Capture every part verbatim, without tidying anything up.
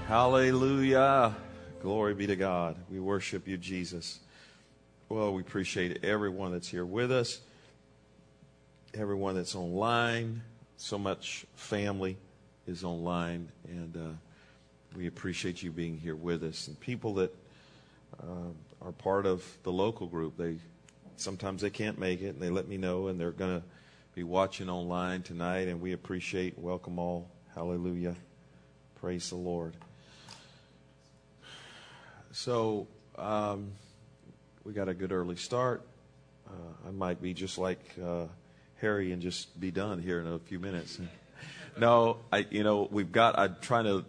Hallelujah. Glory be to God. We worship you, Jesus. Well, we appreciate everyone that's here with us, everyone that's online. So much family is online, and uh, we appreciate you being here with us. And people that uh, are part of the local group, they sometimes they can't make it, and they let me know, and they're going to be watching online tonight, and we appreciate, welcome all. Hallelujah. Praise the Lord. So, um, we got a good early start. Uh, I might be just like uh, Harry and just be done here in a few minutes. No, I, you know, we've got, I'm trying to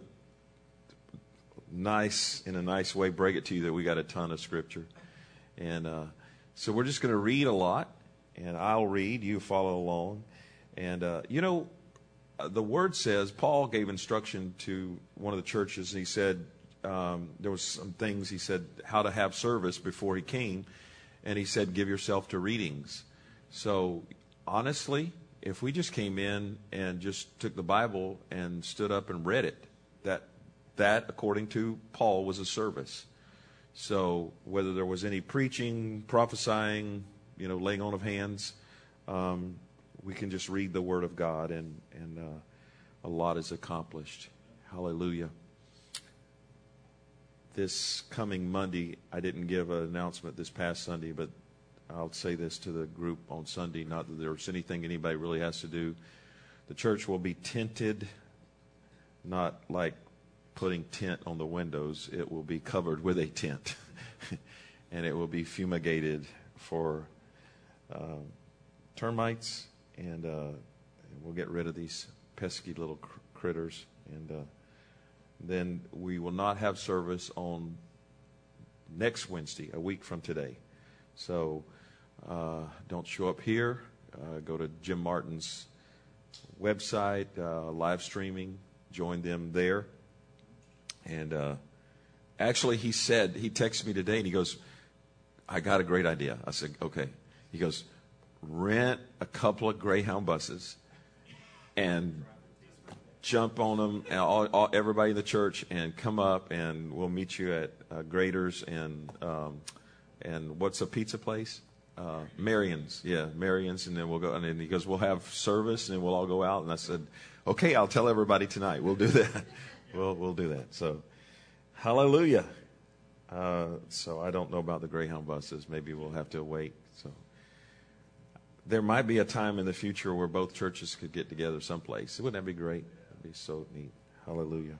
nice, in a nice way, break it to you that we got a ton of scripture. And uh, so we're just going to read a lot, and I'll read, you follow along. And, uh, you know, the Word says, Paul gave instruction to one of the churches, and he said, Um, there was some things he said how to have service before he came, and he said give yourself to readings. So honestly, if we just came in and just took the Bible and stood up and read it, that that according to Paul was a service. So whether there was any preaching, prophesying, you know, laying on of hands, um, we can just read the Word of God, and and uh, a lot is accomplished. Hallelujah. This coming Monday, I didn't give an announcement this past Sunday, but I'll say this to the group on Sunday, not that there's anything anybody really has to do. The church will be tinted, not like putting tint on the windows. It will be covered with a tent, and it will be fumigated for uh, termites, and, uh, and we'll get rid of these pesky little cr- critters, and uh then we will not have service on next Wednesday, a week from today. So uh, don't show up here. Uh, go to Jim Martin's website, uh, live streaming. Join them there. And uh, actually, he said, he texted me today, and he goes, I got a great idea. I said, okay. He goes, rent a couple of Greyhound buses and jump on them, and all, all, everybody in the church, and come up, and we'll meet you at uh, Graders and um, and what's a pizza place? Uh, Marion's, yeah, Marion's, and then we'll go. And then he goes, we'll have service, and then we'll all go out. And I said, okay, I'll tell everybody tonight. We'll do that. we'll we'll do that. So, hallelujah. Uh, so I don't know about the Greyhound buses. Maybe we'll have to wait. So there might be a time in the future where both churches could get together someplace. Wouldn't that be great? Be so neat. Hallelujah.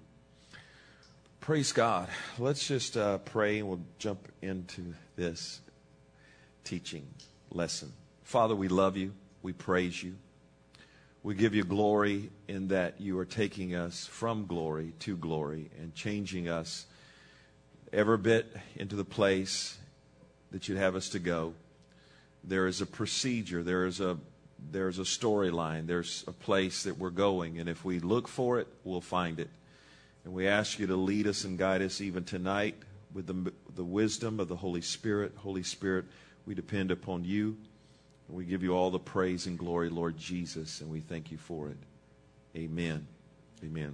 Praise God. Let's just uh, pray, and we'll jump into this teaching lesson. Father, we love you. We praise you. We give you glory in that you are taking us from glory to glory and changing us every bit into the place that you'd have us to go. There is a procedure. There is a There's a storyline. There's a place that we're going. And if we look for it, we'll find it. And we ask you to lead us and guide us even tonight with the, the wisdom of the Holy Spirit. Holy Spirit, we depend upon you. And we give you all the praise and glory, Lord Jesus, and we thank you for it. Amen. Amen.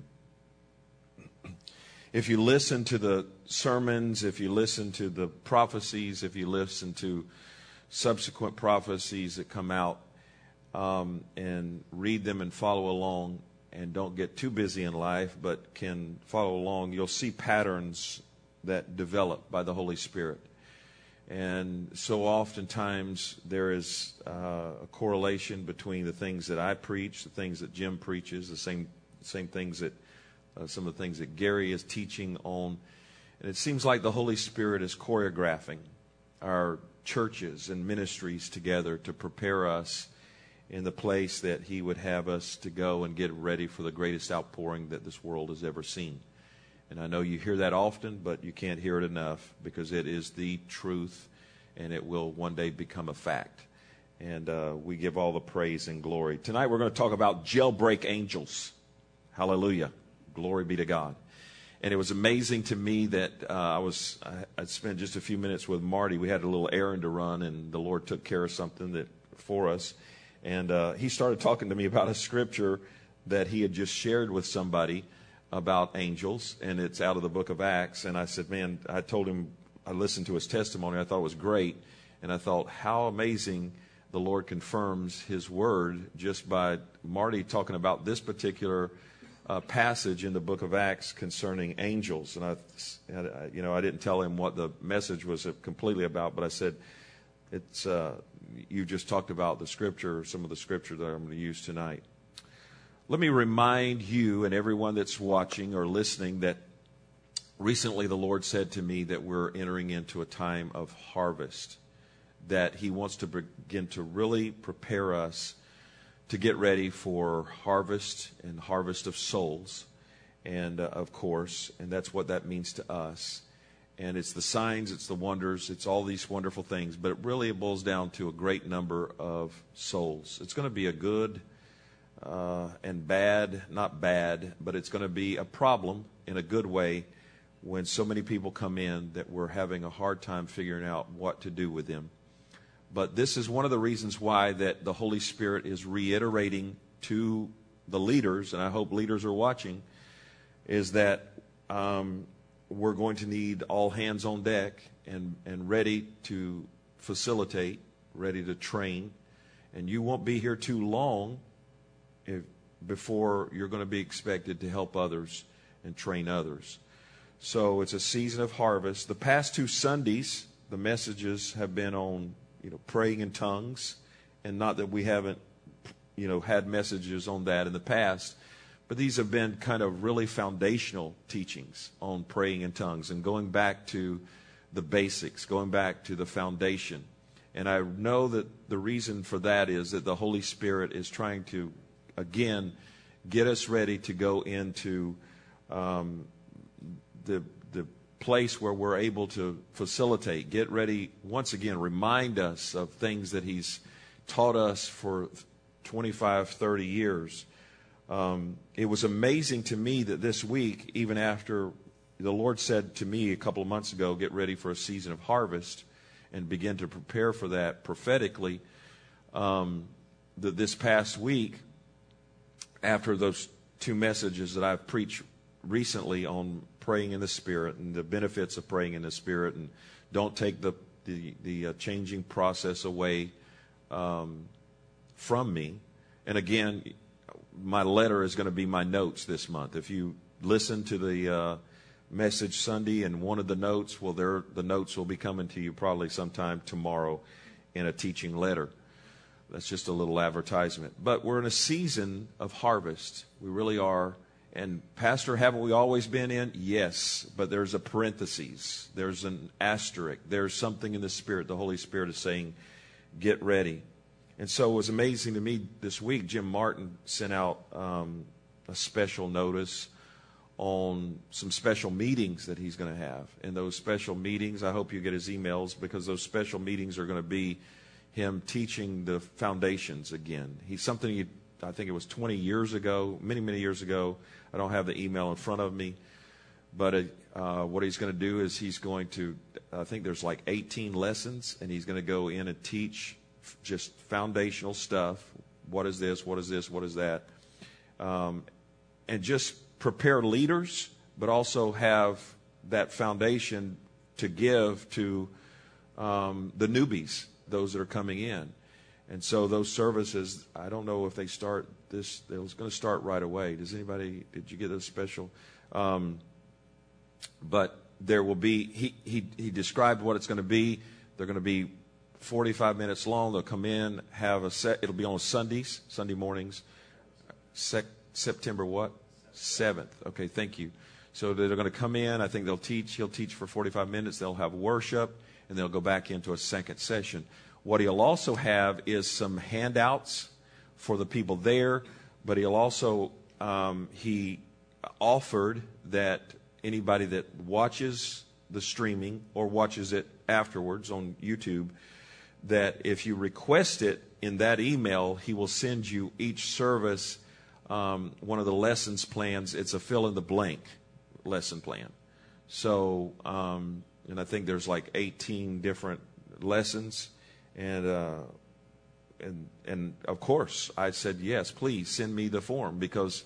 If you listen to the sermons, if you listen to the prophecies, if you listen to subsequent prophecies that come out, Um, and read them and follow along, and don't get too busy in life, but can follow along, you'll see patterns that develop by the Holy Spirit. And so oftentimes there is uh, a correlation between the things that I preach, the things that Jim preaches, the same same things that uh, some of the things that Gary is teaching on. And it seems like the Holy Spirit is choreographing our churches and ministries together to prepare us in the place that he would have us to go and get ready for the greatest outpouring that this world has ever seen. And I know you hear that often, but you can't hear it enough, because it is the truth, and it will one day become a fact. And uh, we give all the praise and glory. Tonight we're going to talk about jailbreak angels. Hallelujah. Glory be to God. And it was amazing to me that uh, I was, I, I'd spent just a few minutes with Marty. We had a little errand to run, and the Lord took care of something that for us. And uh, he started talking to me about a scripture that he had just shared with somebody about angels, and it's out of the book of Acts. And I said, man, I told him, I listened to his testimony. I thought it was great. And I thought, how amazing the Lord confirms his word just by Marty talking about this particular uh, passage in the book of Acts concerning angels. And I, you know, I didn't tell him what the message was completely about, but I said, it's, uh, you just talked about the scripture, some of the scripture that I'm going to use tonight. Let me remind you and everyone that's watching or listening that recently the Lord said to me that we're entering into a time of harvest, that he wants to begin to really prepare us to get ready for harvest and harvest of souls, and uh, of course, and that's what that means to us. And it's the signs, it's the wonders, it's all these wonderful things, but it really boils down to a great number of souls. It's going to be a good uh, and bad, not bad, but it's going to be a problem in a good way when so many people come in that we're having a hard time figuring out what to do with them. But this is one of the reasons why that the Holy Spirit is reiterating to the leaders, and I hope leaders are watching, is that um, we're going to need all hands on deck and, and ready to facilitate, ready to train. And you won't be here too long if, before you're going to be expected to help others and train others. So it's a season of harvest. The past two Sundays, the messages have been on, you know, praying in tongues, and not that we haven't, you know, had messages on that in the past, but these have been kind of really foundational teachings on praying in tongues and going back to the basics, going back to the foundation. And I know that the reason for that is that the Holy Spirit is trying to, again, get us ready to go into um, the the place where we're able to facilitate, get ready, once again, remind us of things that he's taught us for twenty-five, thirty years. Um, it was amazing to me that this week, even after the Lord said to me a couple of months ago, get ready for a season of harvest and begin to prepare for that prophetically, um, that this past week, after those two messages that I've preached recently on praying in the Spirit and the benefits of praying in the Spirit, and don't take the the, the uh, changing process away um, from me. And again, my letter is going to be my notes this month. If you listen to the uh, message Sunday and wanted the notes, well, there the notes will be coming to you probably sometime tomorrow in a teaching letter. That's just a little advertisement. But we're in a season of harvest. We really are. And Pastor, haven't we always been in? Yes, but there's a parenthesis. There's an asterisk. There's something in the Spirit. The Holy Spirit is saying, get ready. And so it was amazing to me this week. Jim Martin sent out um, a special notice on some special meetings that he's going to have. And those special meetings, I hope you get his emails, because those special meetings are going to be him teaching the foundations again. He's something he, I think it was twenty years ago, many, many years ago. I don't have the email in front of me. But uh, what he's going to do is he's going to, I think there's like eighteen lessons, and he's going to go in and teach just foundational stuff. What is this? What is this? What is that? Um, and just prepare leaders, but also have that foundation to give to um, the newbies, those that are coming in. And so those services, I don't know if they start this, it was going to start right away. Does anybody, did you get those special? Um, but there will be, he, he, he described what it's going to be. They're going to be forty-five minutes long. They'll come in, have a set, it'll be on Sundays, Sunday mornings. Sec, September what? seventh. Okay, thank you. So they're going to come in. I think they'll teach. He'll teach for forty-five minutes. They'll have worship, and they'll go back into a second session. What he'll also have is some handouts for the people there, but he'll also, um, he offered that anybody that watches the streaming or watches it afterwards on YouTube, that if you request it in that email, he will send you each service um, one of the lessons plans. It's a fill-in-the-blank lesson plan. So, um, and I think there's like eighteen different lessons. And, uh, and, and of course, I said, yes, please send me the form, because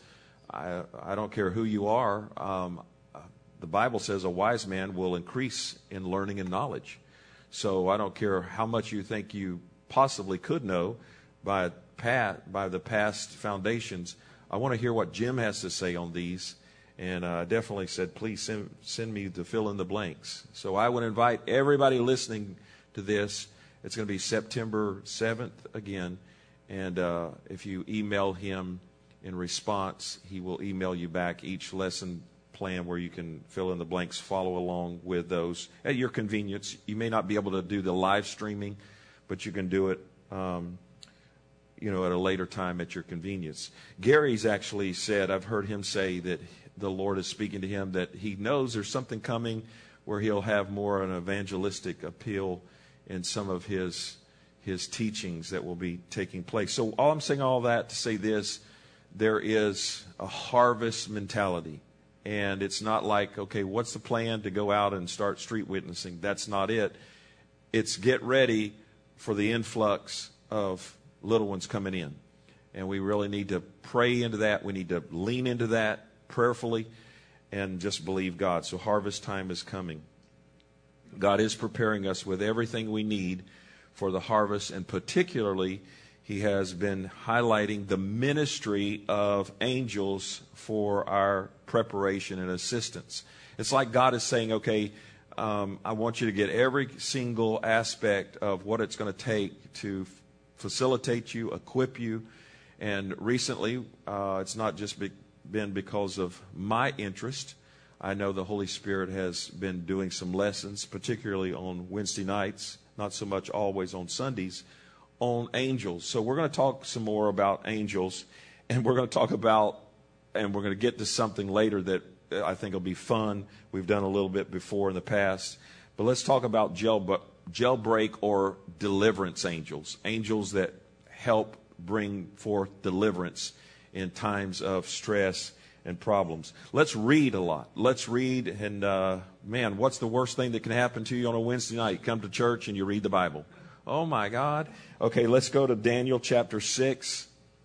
I, I don't care who you are. Um, the Bible says a wise man will increase in learning and knowledge. So I don't care how much you think you possibly could know by pat by the past foundations. I want to hear what Jim has to say on these. And I uh, definitely said, please send, send me to fill in the blanks. So I would invite everybody listening to this. It's going to be September seventh again. And uh, if you email him in response, he will email you back each lesson plan where you can fill in the blanks, follow along with those at your convenience. You may not be able to do the live streaming, but you can do it um, you know, at a later time at your convenience. Gary's actually said, I've heard him say that the Lord is speaking to him, that he knows there's something coming where he'll have more an evangelistic appeal in some of his his teachings that will be taking place. So all I'm saying all that to say this, there is a harvest mentality. And it's not like, okay, what's the plan to go out and start street witnessing? That's not it. It's get ready for the influx of little ones coming in. And we really need to pray into that. We need to lean into that prayerfully and just believe God. So harvest time is coming. God is preparing us with everything we need for the harvest, and particularly He has been highlighting the ministry of angels for our preparation and assistance. It's like God is saying, okay, um, I want you to get every single aspect of what it's going to take to f- facilitate you, equip you. And recently, uh, it's not just be- been because of my interest. I know the Holy Spirit has been doing some lessons, particularly on Wednesday nights, not so much always on Sundays, on angels. So we're going to talk some more about angels, and we're going to talk about, and we're going to get to something later that I think will be fun. We've done a little bit before in the past. But let's talk about jail, jailbreak or deliverance angels, angels that help bring forth deliverance in times of stress and problems. Let's read a lot. Let's read, and uh, man, what's the worst thing that can happen to you on a Wednesday night? You come to church and you read the Bible. Oh my God. Okay, let's go to Daniel chapter six.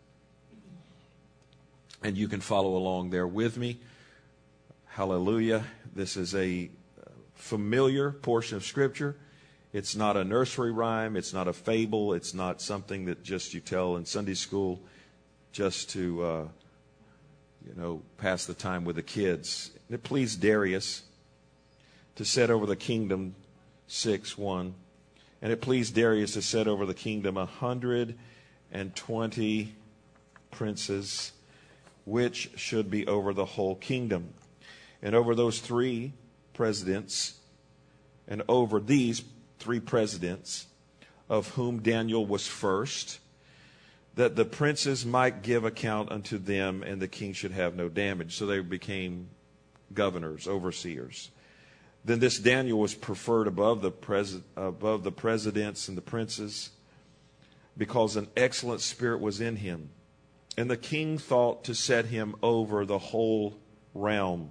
And you can follow along there with me. Hallelujah. This is a familiar portion of Scripture. It's not a nursery rhyme. It's not a fable. It's not something that just you tell in Sunday school just to, uh, you know, pass the time with the kids. And it pleased Darius to set over the kingdom, six one. And it pleased Darius to set over the kingdom a hundred and twenty princes, which should be over the whole kingdom. And over those three presidents, and over these three presidents, of whom Daniel was first, that the princes might give account unto them, and the king should have no damage. So they became governors, overseers. Then this Daniel was preferred above the pres- above the presidents and the princes, because an excellent spirit was in him. And the king thought to set him over the whole realm.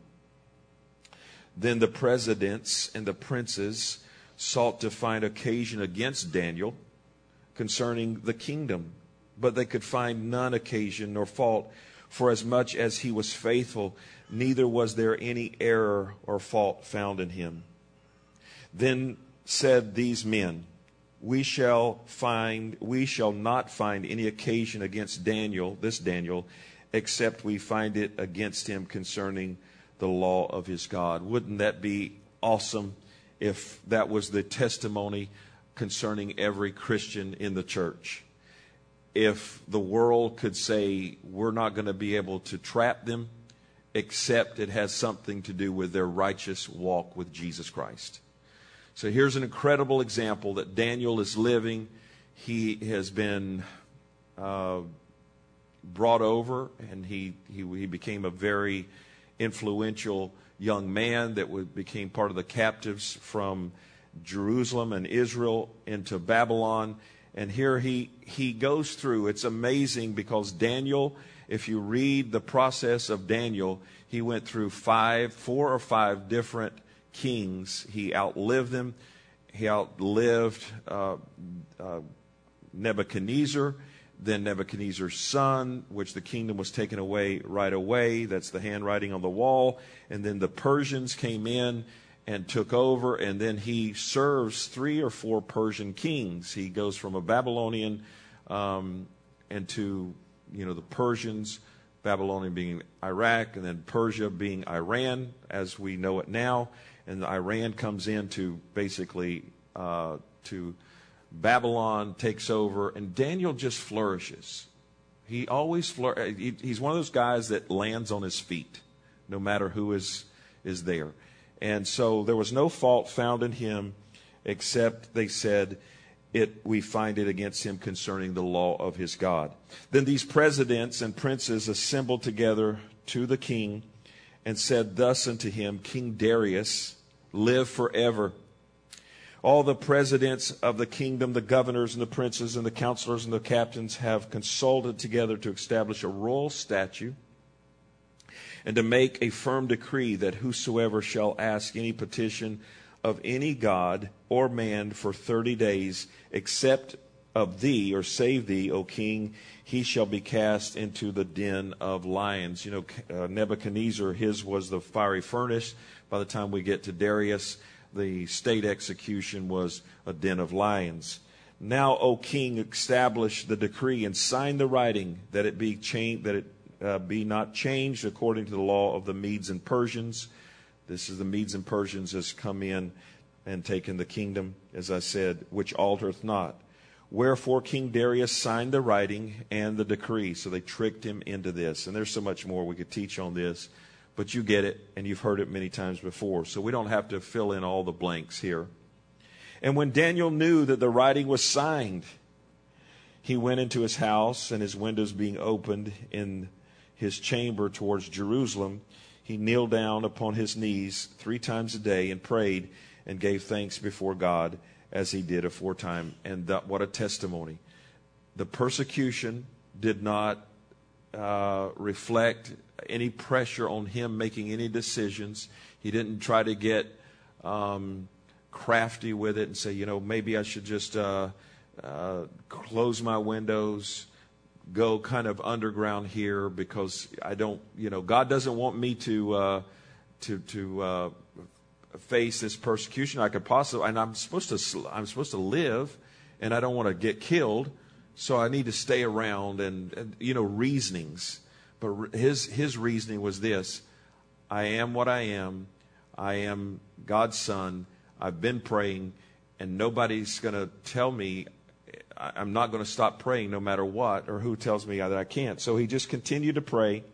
Then the presidents and the princes sought to find occasion against Daniel concerning the kingdom, but they could find none occasion nor fault, for as much as he was faithful, neither was there any error or fault found in him. Then said these men, We shall find, we shall not find any occasion against Daniel, this Daniel, except we find it against him concerning the law of his God. Wouldn't that be awesome if that was the testimony concerning every Christian in the church? If the world could say we're not going to be able to trap them, except it has something to do with their righteous walk with Jesus Christ. So here's an incredible example that Daniel is living. He has been uh, brought over, and he, he he became a very influential young man that would, became part of the captives from Jerusalem and Israel into Babylon. And here he he goes through. It's amazing because Daniel, if you read the process of Daniel, he went through five, four or five different kings. He outlived them. He outlived uh, uh, Nebuchadnezzar. Then Nebuchadnezzar's son, which the kingdom was taken away right away. That's the handwriting on the wall. And then the Persians came in and took over. And then he serves three or four Persian kings. He goes from a Babylonian um, into, you know, the Persians, Babylonian being Iraq, and then Persia being Iran, as we know it now. And Iran comes in to basically uh, to Babylon, takes over, and Daniel just flourishes. He always flour- he, he's one of those guys that lands on his feet, no matter who is is there. And so there was no fault found in him, except they said, it we find it against him concerning the law of his God. Then these presidents and princes assembled together to the king, and said thus unto him, King Darius, live forever. All the presidents of the kingdom, the governors and the princes and the counselors and the captains have consulted together to establish a royal statute and to make a firm decree that whosoever shall ask any petition of any god or man for thirty days, except of thee or save thee, O king, he shall be cast into the den of lions. You know, uh, Nebuchadnezzar, his was the fiery furnace. By the time we get to Darius, the state execution was a den of lions. Now, O king, establish the decree and sign the writing that it be changed, that it uh, be not changed according to the law of the Medes and Persians. This is the Medes and Persians has come in and taken the kingdom, as I said, which altereth not. Wherefore King Darius signed the writing and the decree. So they tricked him into this. And there's so much more we could teach on this. But you get it, and you've heard it many times before. So we don't have to fill in all the blanks here. And when Daniel knew that the writing was signed, he went into his house, and his windows being opened in his chamber towards Jerusalem, he kneeled down upon his knees three times a day and prayed and gave thanks before God as he did aforetime. And that, what a testimony. The persecution did not uh, reflect any pressure on him making any decisions. He didn't try to get um, crafty with it and say, you know, maybe I should just uh, uh, close my windows, go kind of underground here because I don't, you know, God doesn't want me to uh, to to uh, face this persecution. I could possibly, and I'm supposed to, I'm supposed to live, and I don't want to get killed, so I need to stay around and, and you know, reasonings. But his his reasoning was this: I am what I am. I am God's son. I've been praying, and nobody's going to tell me I'm not going to stop praying no matter what, or who tells me that I can't. So he just continued to pray.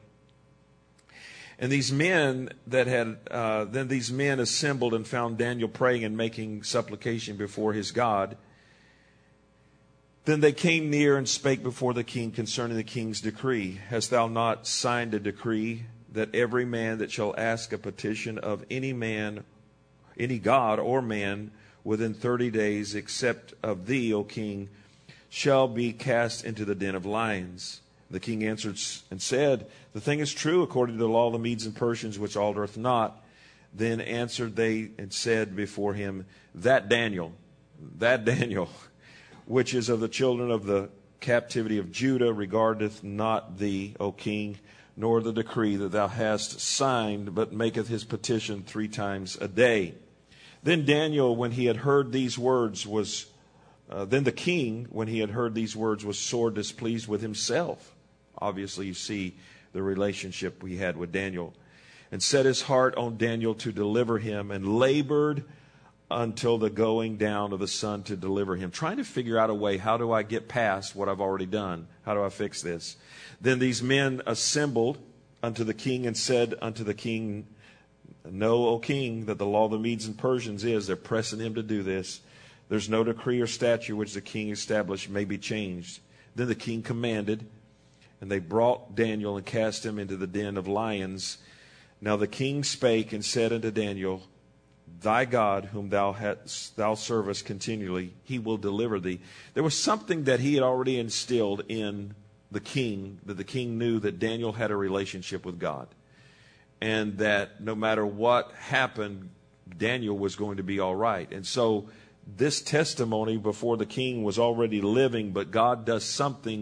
And these men that had, uh, then these men assembled and found Daniel praying and making supplication before his God. Then they came near and spake before the king concerning the king's decree. Hast thou not signed a decree that every man that shall ask a petition of any man, any god or man, within thirty days, except of thee, O king, shall be cast into the den of lions? The king answered and said, the thing is true according to the law of the Medes and Persians, which altereth not. Then answered they and said before him, that Daniel, that Daniel, which is of the children of the captivity of Judah, regardeth not thee, O king, nor the decree that thou hast signed, but maketh his petition three times a day. Then Daniel, when he had heard these words, was uh, then the king, when he had heard these words, was sore displeased with himself. Obviously, you see the relationship we had with Daniel, and set his heart on Daniel to deliver him, and labored until the going down of the sun to deliver him, trying to figure out a way, how do I get past what I've already done? How do I fix this? Then these men assembled unto the king and said unto the king, know, O king, that the law of the Medes and Persians is, they're pressing him to do this, there's no decree or statute which the king established may be changed. Then the king commanded, and they brought Daniel and cast him into the den of lions. Now the king spake and said unto Daniel, thy God, whom thou hast, thou servest continually, he will deliver thee. There was something that he had already instilled in the king, that the king knew that Daniel had a relationship with God, and that no matter what happened, Daniel was going to be all right. And so this testimony before the king was already living, but God does something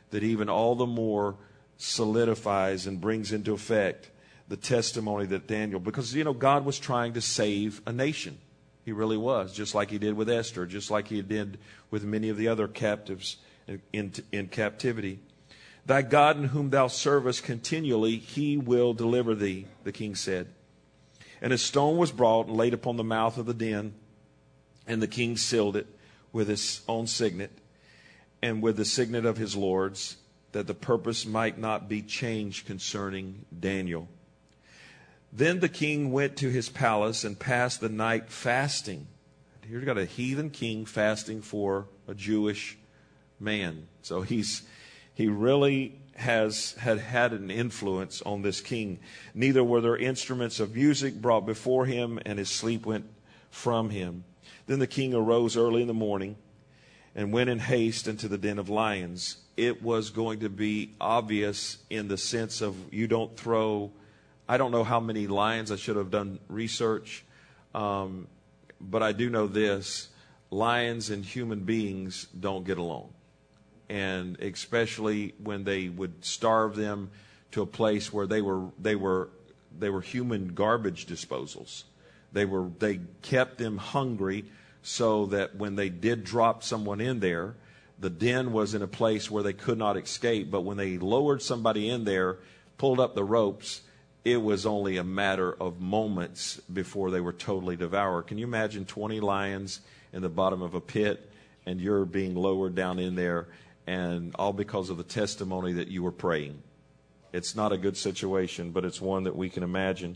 that even all the more solidifies and brings into effect the testimony that Daniel, because, you know, God was trying to save a nation. He really was, just like he did with Esther, just like he did with many of the other captives in, in, in captivity. Thy God in whom thou servest continually, he will deliver thee, the king said. And a stone was brought and laid upon the mouth of the den, and the king sealed it with his own signet and with the signet of his lords, that the purpose might not be changed concerning Daniel. Then the king went to his palace and passed the night fasting. Here you've got a heathen king fasting for a Jewish man. So he's he really has had had an influence on this king. Neither were there instruments of music brought before him, and his sleep went from him. Then the king arose early in the morning and went in haste into the den of lions. It was going to be obvious in the sense of you don't throw, I don't know how many lions, I should have done research, um, but I do know this, lions and human beings don't get along. And especially when they would starve them to a place where they were they were they were human garbage disposals. They were they kept them hungry so that when they did drop someone in there, the den was in a place where they could not escape. But when they lowered somebody in there, pulled up the ropes, it was only a matter of moments before they were totally devoured. Can you imagine twenty lions in the bottom of a pit and you're being lowered down in there, and all because of the testimony that you were praying? It's not a good situation, but it's one that we can imagine.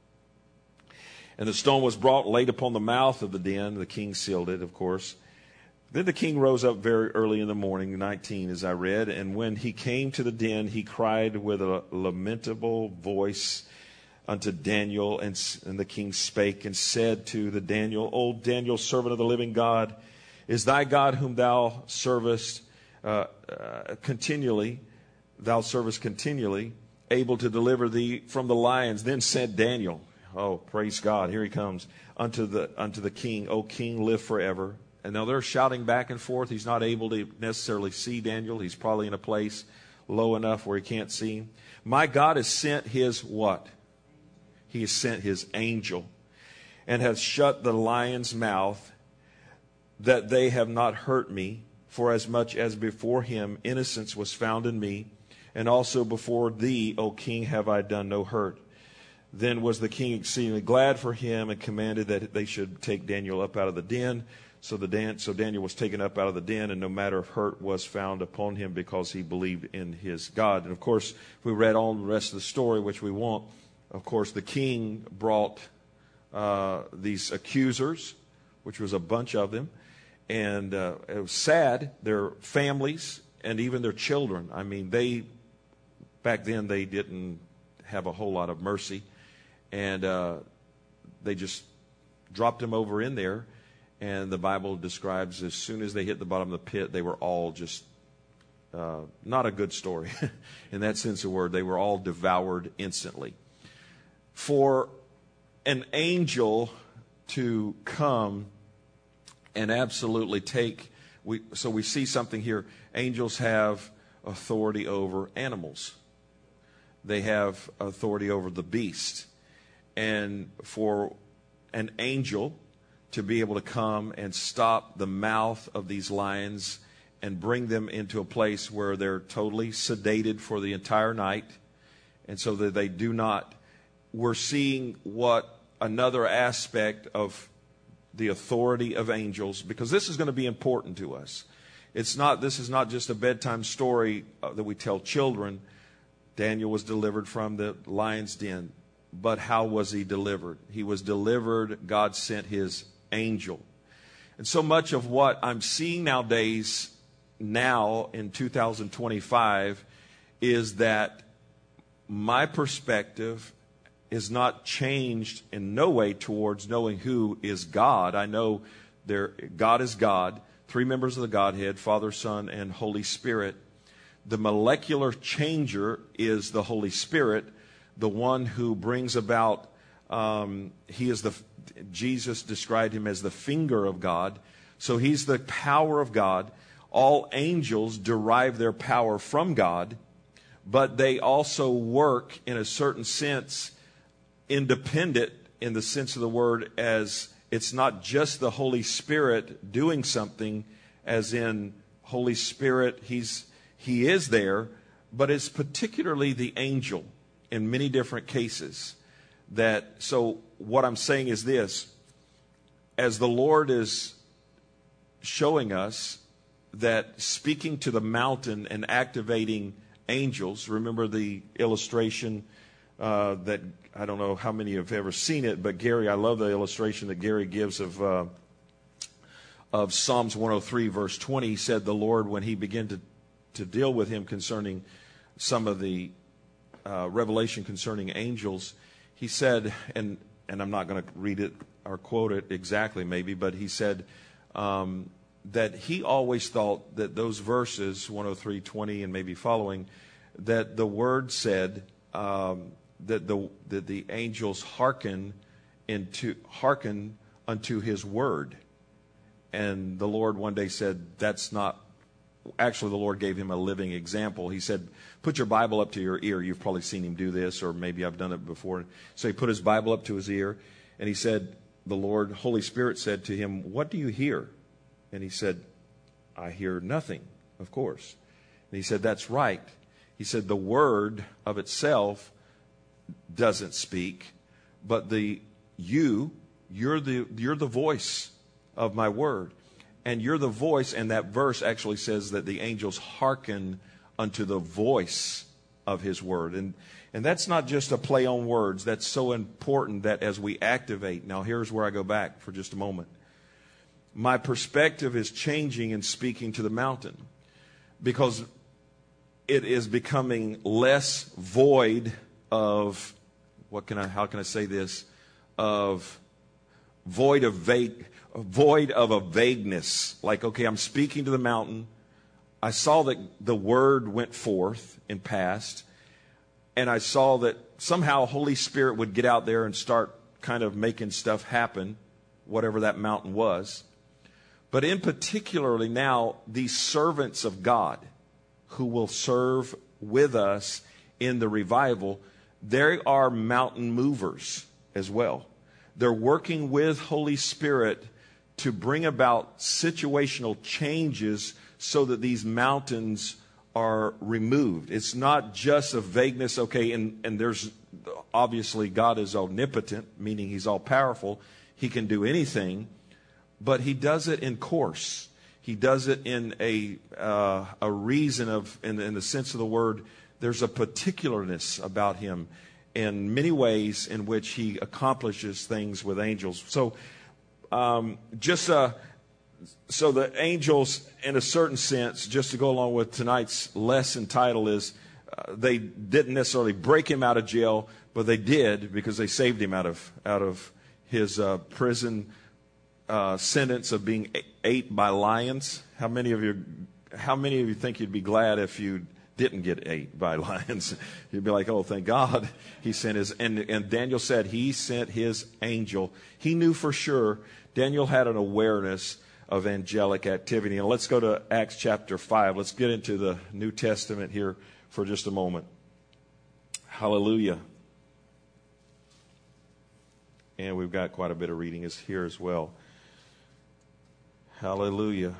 And the stone was brought, laid upon the mouth of the den. The king sealed it, of course. Then the king rose up very early in the morning, nineteen as I read, and when he came to the den, he cried with a lamentable voice unto Daniel, and, and the king spake and said to the Daniel, O Daniel, servant of the living God, is thy God whom thou servest uh, uh, continually, thou servest continually, able to deliver thee from the lions? Then said Daniel, oh, praise God, here he comes, unto the unto the king, O king, live forever. And now they're shouting back and forth. He's not able to necessarily see Daniel. He's probably in a place low enough where he can't see him. My God has sent his what? He has sent his angel and has shut the lion's mouth, that they have not hurt me, for as much as before him innocence was found in me, and also before thee, O king, have I done no hurt. Then was the king exceedingly glad for him, and commanded that they should take Daniel up out of the den. So the Dan, so Daniel was taken up out of the den, and no matter of hurt was found upon him, because he believed in his God. And of course, if we read on the rest of the story, which we won't, of course, the king brought uh, these accusers, which was a bunch of them, and uh, it was sad. Their families and even their children. I mean, they back then they didn't have a whole lot of mercy, and uh, they just dropped them over in there. And the Bible describes as soon as they hit the bottom of the pit, they were all just, uh, not a good story in that sense of the word. They were all devoured instantly. For an angel to come and absolutely take, we, so we see something here. Angels have authority over animals. They have authority over the beast. And for an angel to be able to come and stop the mouth of these lions and bring them into a place where they're totally sedated for the entire night, and so that they do not, we're seeing what another aspect of the authority of angels, because this is going to be important to us. It's not, this is not just a bedtime story uh, that we tell children. Daniel was delivered from the lion's den, but how was he delivered? He was delivered, God sent his angel. And so much of what I'm seeing nowadays, now in two thousand twenty-five, is that my perspective is not changed in no way towards knowing who is God. I know there, God is God, three members of the Godhead, Father, Son, and Holy Spirit. The molecular changer is the Holy Spirit, the one who brings about, um, he is the, Jesus described him as the finger of God. So he's the power of God. All angels derive their power from God, but they also work in a certain sense independent in the sense of the word, as it's not just the Holy Spirit doing something, as in Holy Spirit, he's he is there, but it's particularly the angel in many different cases. That so what I'm saying is this: as the Lord is showing us that speaking to the mountain and activating angels. Remember the illustration uh, that, I don't know how many have ever seen it, but Gary, I love the illustration that Gary gives of uh, of Psalms one oh three, verse twenty. He said the Lord, when he began to, to deal with him concerning some of the uh, revelation concerning angels, he said, and, and I'm not going to read it or quote it exactly maybe, but he said um, that he always thought that those verses, one oh three, twenty and maybe following, that the word said um, that the that the angels hearken into hearken unto his word. And the Lord one day said, that's not, actually the Lord gave him a living example. He said, put your Bible up to your ear. You've probably seen him do this, or maybe I've done it before. So he put his Bible up to his ear, and he said, the Lord, Holy Spirit said to him, what do you hear? And he said, I hear nothing, of course. And he said, that's right. He said, the word of itself doesn't speak, but the you, you're the you're the voice of my word. And you're the voice, and that verse actually says that the angels hearken unto the voice of his word. And and that's not just a play on words. That's so important that as we activate. Now here's where I go back for just a moment. My perspective is changing in speaking to the mountain, because it is becoming less void of, what can I, how can I say this? Of void of vague, void of a vagueness. Like, okay, I'm speaking to the mountain. I saw that the word went forth and passed, and I saw that somehow Holy Spirit would get out there and start kind of making stuff happen, whatever that mountain was. But in particularly now, these servants of God who will serve with us in the revival, they are mountain movers as well. They're working with Holy Spirit to bring about situational changes so that these mountains are removed. It's not just a vagueness, okay, and, and there's obviously God is omnipotent, meaning he's all powerful. He can do anything, but he does it in course. He does it in a uh, a reason of, in, in the sense of the word, there's a particularness about him in many ways in which he accomplishes things with angels. So, um, just uh, so the angels, in a certain sense, just to go along with tonight's lesson title, is uh, they didn't necessarily break him out of jail, but they did, because they saved him out of out of his uh, prison uh, sentence of being ate by lions. How many of you? How many of you think you'd be glad if you didn't get ate by lions? You'd be like, oh, thank God he sent his, and, and Daniel said he sent his angel. He knew for sure. Daniel had an awareness of angelic activity. And let's go to Acts chapter five. Let's get into the New Testament here for just a moment. Hallelujah. And we've got quite a bit of reading is here as well. Hallelujah.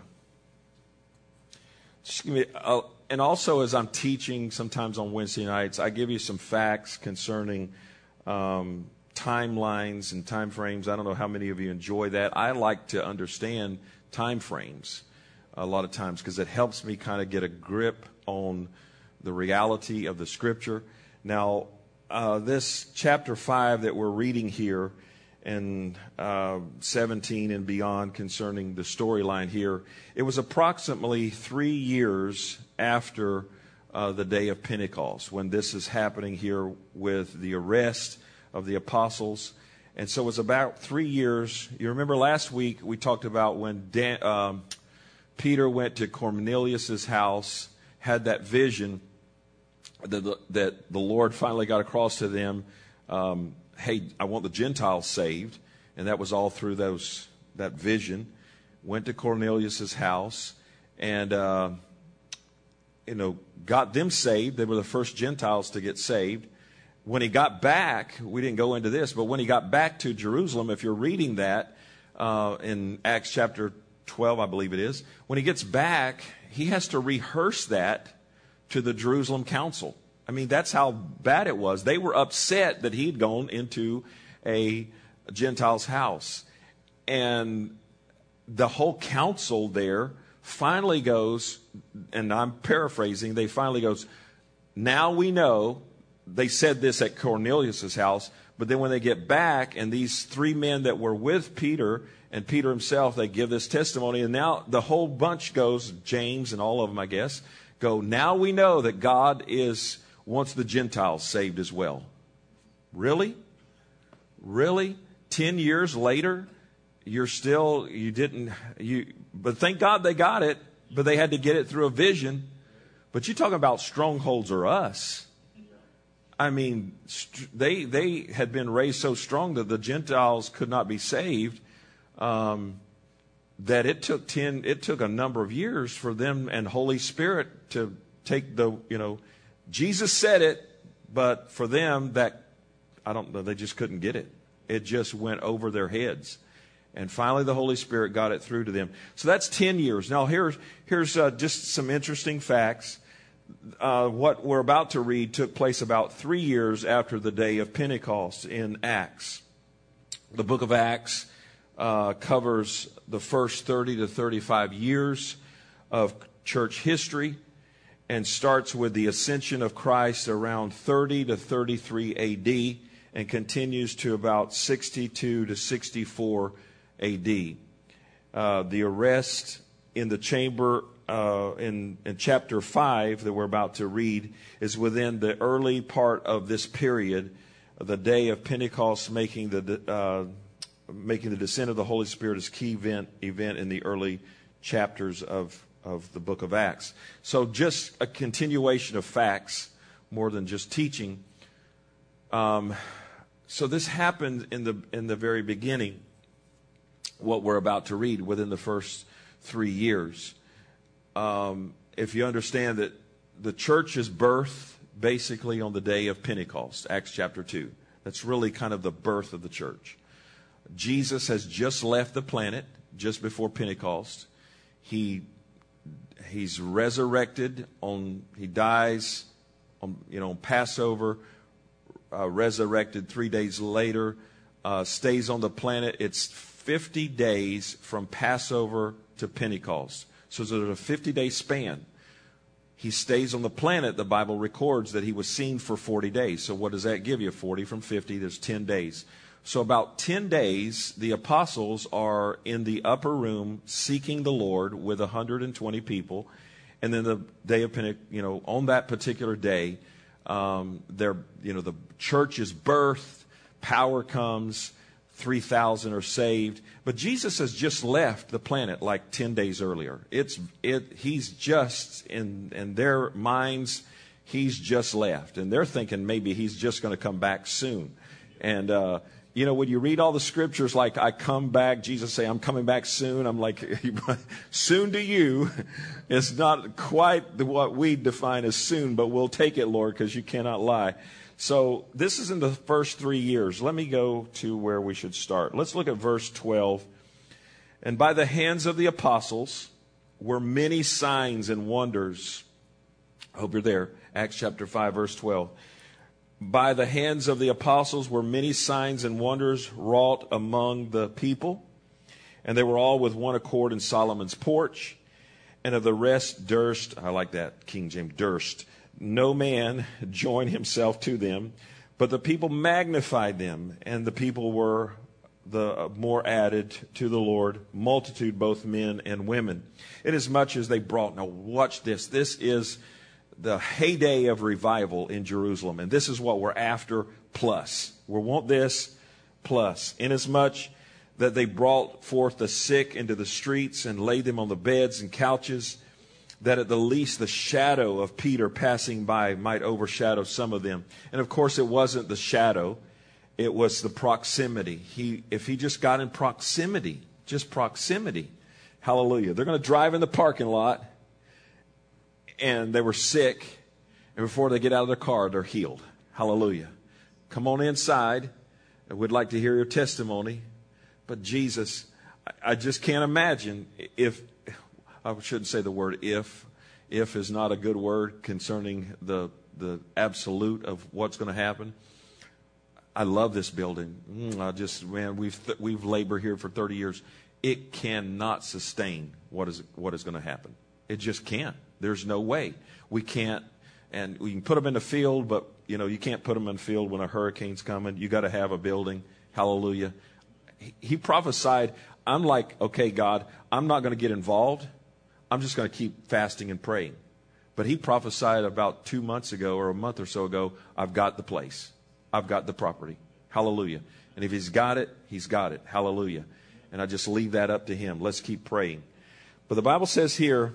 Just give me, uh, and also as I'm teaching sometimes on Wednesday nights, I give you some facts concerning um, timelines and time frames. I don't know how many of you enjoy that. I like to understand time frames a lot of times because it helps me kind of get a grip on the reality of the Scripture. Now, uh, this chapter five that we're reading here, and uh, seventeen and beyond concerning the storyline here, it was approximately three years after uh, the day of Pentecost when this is happening here with the arrest of the apostles. And so it was about three years. You remember last week we talked about when Dan, um, Peter went to Cornelius' house, had that vision that the, that the Lord finally got across to them, um, hey, I want the Gentiles saved. And that was all through those that vision. Went to Cornelius' house. and, uh, you know, got them saved. They were the first Gentiles to get saved. When he got back, we didn't go into this, but when he got back to Jerusalem, if you're reading that uh, in Acts chapter twelve, I believe it is, when he gets back, he has to rehearse that to the Jerusalem council. I mean, that's how bad it was. They were upset that he'd gone into a Gentile's house. And the whole council there finally goes, and I'm paraphrasing, they finally goes, now we know, they said this at Cornelius' house, but then when they get back and these three men that were with Peter and Peter himself, they give this testimony, and now the whole bunch goes, James and all of them, I guess, go, now we know that God is wants the Gentiles saved as well. Really? Really? Ten years later, you're still, you didn't, you, but thank God they got it, but they had to get it through a vision. But you talking about strongholds or us. I mean, they they had been raised so strong that the Gentiles could not be saved, um, that it took ten, it took a number of years for them and Holy Spirit to take the, you know, Jesus said it, but for them that, I don't know, they just couldn't get it. It just went over their heads. And finally the Holy Spirit got it through to them. So that's ten years. Now here's, here's uh, just some interesting facts. Uh, what we're about to read took place about three years after the day of Pentecost in Acts. The book of Acts uh, covers the first thirty to thirty-five years of church history and starts with the ascension of Christ around thirty to thirty-three A D and continues to about sixty-two to sixty-four A D. Uh, the arrest in the chamber uh, in, in chapter five that we're about to read is within the early part of this period, the day of Pentecost, making the uh, making the descent of the Holy Spirit as key event event in the early chapters of of the book of Acts. So just a continuation of facts more than just teaching. Um, so this happened in the in the very beginning, what we're about to read within the first three years. Um, if you understand that the church's birth basically on the day of Pentecost, Acts chapter two. That's really kind of the birth of the church. Jesus has just left the planet just before Pentecost. He He's resurrected on, he dies on, you know, on Passover, uh, resurrected three days later, uh, stays on the planet. It's fifty days from Passover to Pentecost. So there's a fifty-day span. He stays on the planet. The Bible records that he was seen for forty days. So what does that give you? forty from fifty, there's ten days. So about ten days, the apostles are in the upper room seeking the Lord with one hundred twenty people. And then the day of Pentecost, you know, on that particular day, um, they're, you know, the church is birthed, power comes, three thousand are saved. But Jesus has just left the planet like ten days earlier. It's it. He's just, in, in their minds, he's just left. And they're thinking maybe he's just going to come back soon. And, uh, you know, when you read all the scriptures, like, I come back, Jesus say, I'm coming back soon. I'm like, soon to you. It's not quite what we define as soon, but we'll take it, Lord, because you cannot lie. So this is in the first three years. Let me go to where we should start. Let's look at verse twelve. And by the hands of the apostles were many signs and wonders. I hope you're there. Acts chapter five, verse twelve. By the hands of the apostles were many signs and wonders wrought among the people. And they were all with one accord in Solomon's porch. And of the rest durst, I like that, King James, durst, no man join himself to them. But the people magnified them, and the people were the more added to the Lord, multitude, both men and women. Inasmuch as they brought, now watch this, this is the heyday of revival in Jerusalem. And this is what we're after plus. We want this plus. Inasmuch that they brought forth the sick into the streets and laid them on the beds and couches, that at the least the shadow of Peter passing by might overshadow some of them. And of course it wasn't the shadow. It was the proximity. He, if he just got in proximity, just proximity. Hallelujah. They're going to drive in the parking lot. and they were sick. And before they get out of their car, they're healed. Hallelujah. Come on inside. I would like to hear your testimony. But Jesus, I just can't imagine if, I shouldn't say the word if. If is not a good word concerning the the absolute of what's going to happen. I love this building. I just, man, we've we've labored here for thirty years. It cannot sustain what is what is going to happen. It just can't. There's no way. We can't. And we can put them in the field, but, you know, you can't put them in the field when a hurricane's coming. You got to have a building. Hallelujah. He, he prophesied, I'm like, okay, God, I'm not going to get involved. I'm just going to keep fasting and praying. But he prophesied about two months ago or a month or so ago, I've got the place. I've got the property. Hallelujah. And if he's got it, he's got it. Hallelujah. And I just leave that up to him. Let's keep praying. But the Bible says here,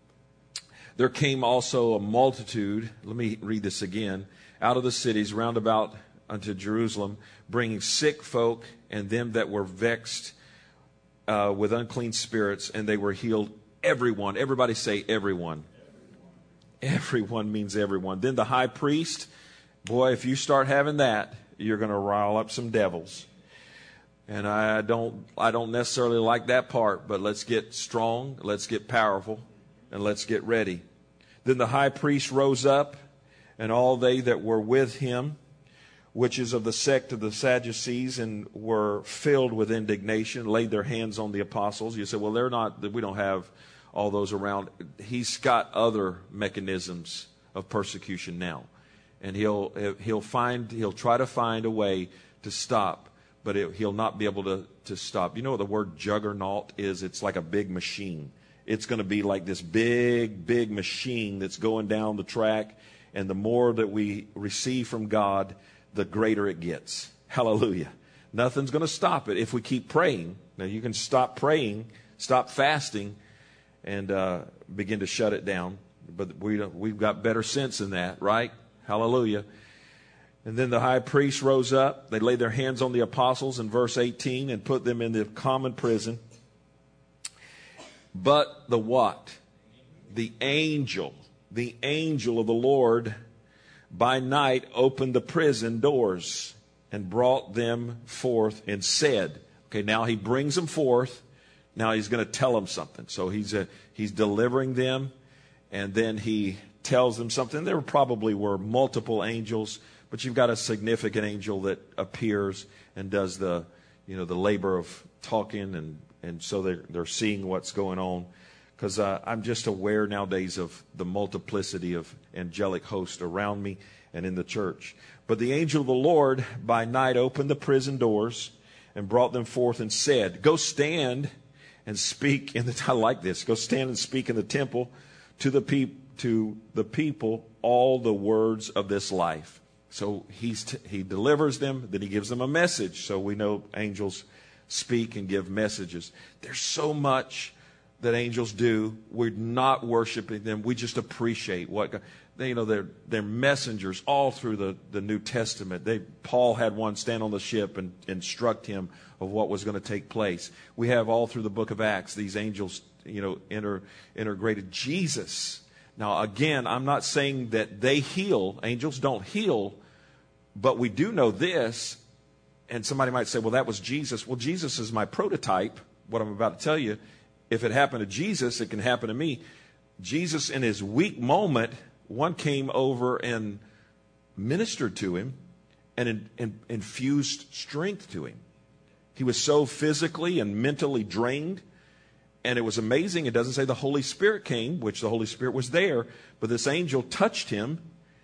there came also a multitude, let me read this again, out of the cities round about unto Jerusalem, bringing sick folk and them that were vexed uh, with unclean spirits, and they were healed. Everyone, everybody say everyone. Everyone, everyone means everyone. Then the high priest, boy, if you start having that, you're going to rile up some devils. And I don't, I don't necessarily like that part, but let's get strong, let's get powerful. And let's get ready. Then the high priest rose up, and all they that were with him, which is of the sect of the Sadducees, and were filled with indignation, laid their hands on the apostles. You say, well, they're not, we don't have all those around. He's got other mechanisms of persecution now. And he'll, he'll find, he'll try to find a way to stop, but it, he'll not be able to, to stop. You know what the word juggernaut is? It's like a big machine. It's going to be like this big, big machine that's going down the track. And the more that we receive from God, the greater it gets. Hallelujah. Nothing's going to stop it if we keep praying. Now, you can stop praying, stop fasting, and uh, begin to shut it down. But we don't, we've got better sense than that, right? Hallelujah. And then the high priest rose up. They laid their hands on the apostles in verse eighteen and put them in the common prison. But the what? The angel, the angel of the Lord by night opened the prison doors and brought them forth and said, okay, now he brings them forth. Now he's going to tell them something. So he's a, he's delivering them, and then he tells them something. There probably were multiple angels, but you've got a significant angel that appears and does the, you know, the labor of talking, and And so they're, they're seeing what's going on. Because uh, I'm just aware nowadays of the multiplicity of angelic hosts around me and in the church. But the angel of the Lord by night opened the prison doors and brought them forth and said, go stand and speak in the, I like this, go stand and speak in the temple to the, peop, to the people all the words of this life. So he's t- he delivers them, then he gives them a message. So we know angels speak and give messages. There's so much that angels do. We're not worshiping them. We just appreciate what God, they, you know, they're, they're messengers all through the, the New Testament. They, Paul had one stand on the ship and instruct him of what was going to take place. We have all through the book of Acts, these angels, you know, inter, integrated. Jesus. Now, again, I'm not saying that they heal. Angels don't heal, but we do know this. And somebody might say, well, that was Jesus. Well, Jesus is my prototype, what I'm about to tell you. If it happened to Jesus, it can happen to me. Jesus, in his weak moment, one came over and ministered to him and, in, and infused strength to him. He was so physically and mentally drained, and it was amazing. It doesn't say the Holy Spirit came, which the Holy Spirit was there, but this angel touched him,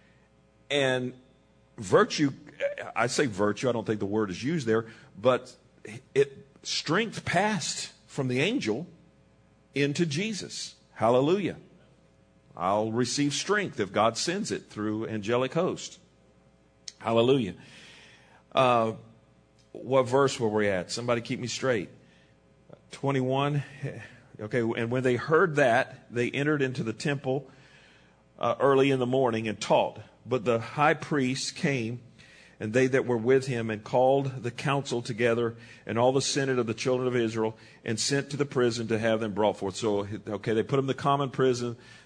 and virtue, I say virtue, I don't think the word is used there, but it strength passed from the angel into Jesus. Hallelujah. I'll receive strength if God sends it through angelic host. Hallelujah. Uh, what verse were we at? Somebody keep me straight. twenty-one. Okay, and when they heard that, they entered into the temple uh, early in the morning and taught. But the high priest came, and they that were with him, and called the council together and all the senate of the children of Israel, and sent to the prison to have them brought forth. So, okay, they put them in the common prison.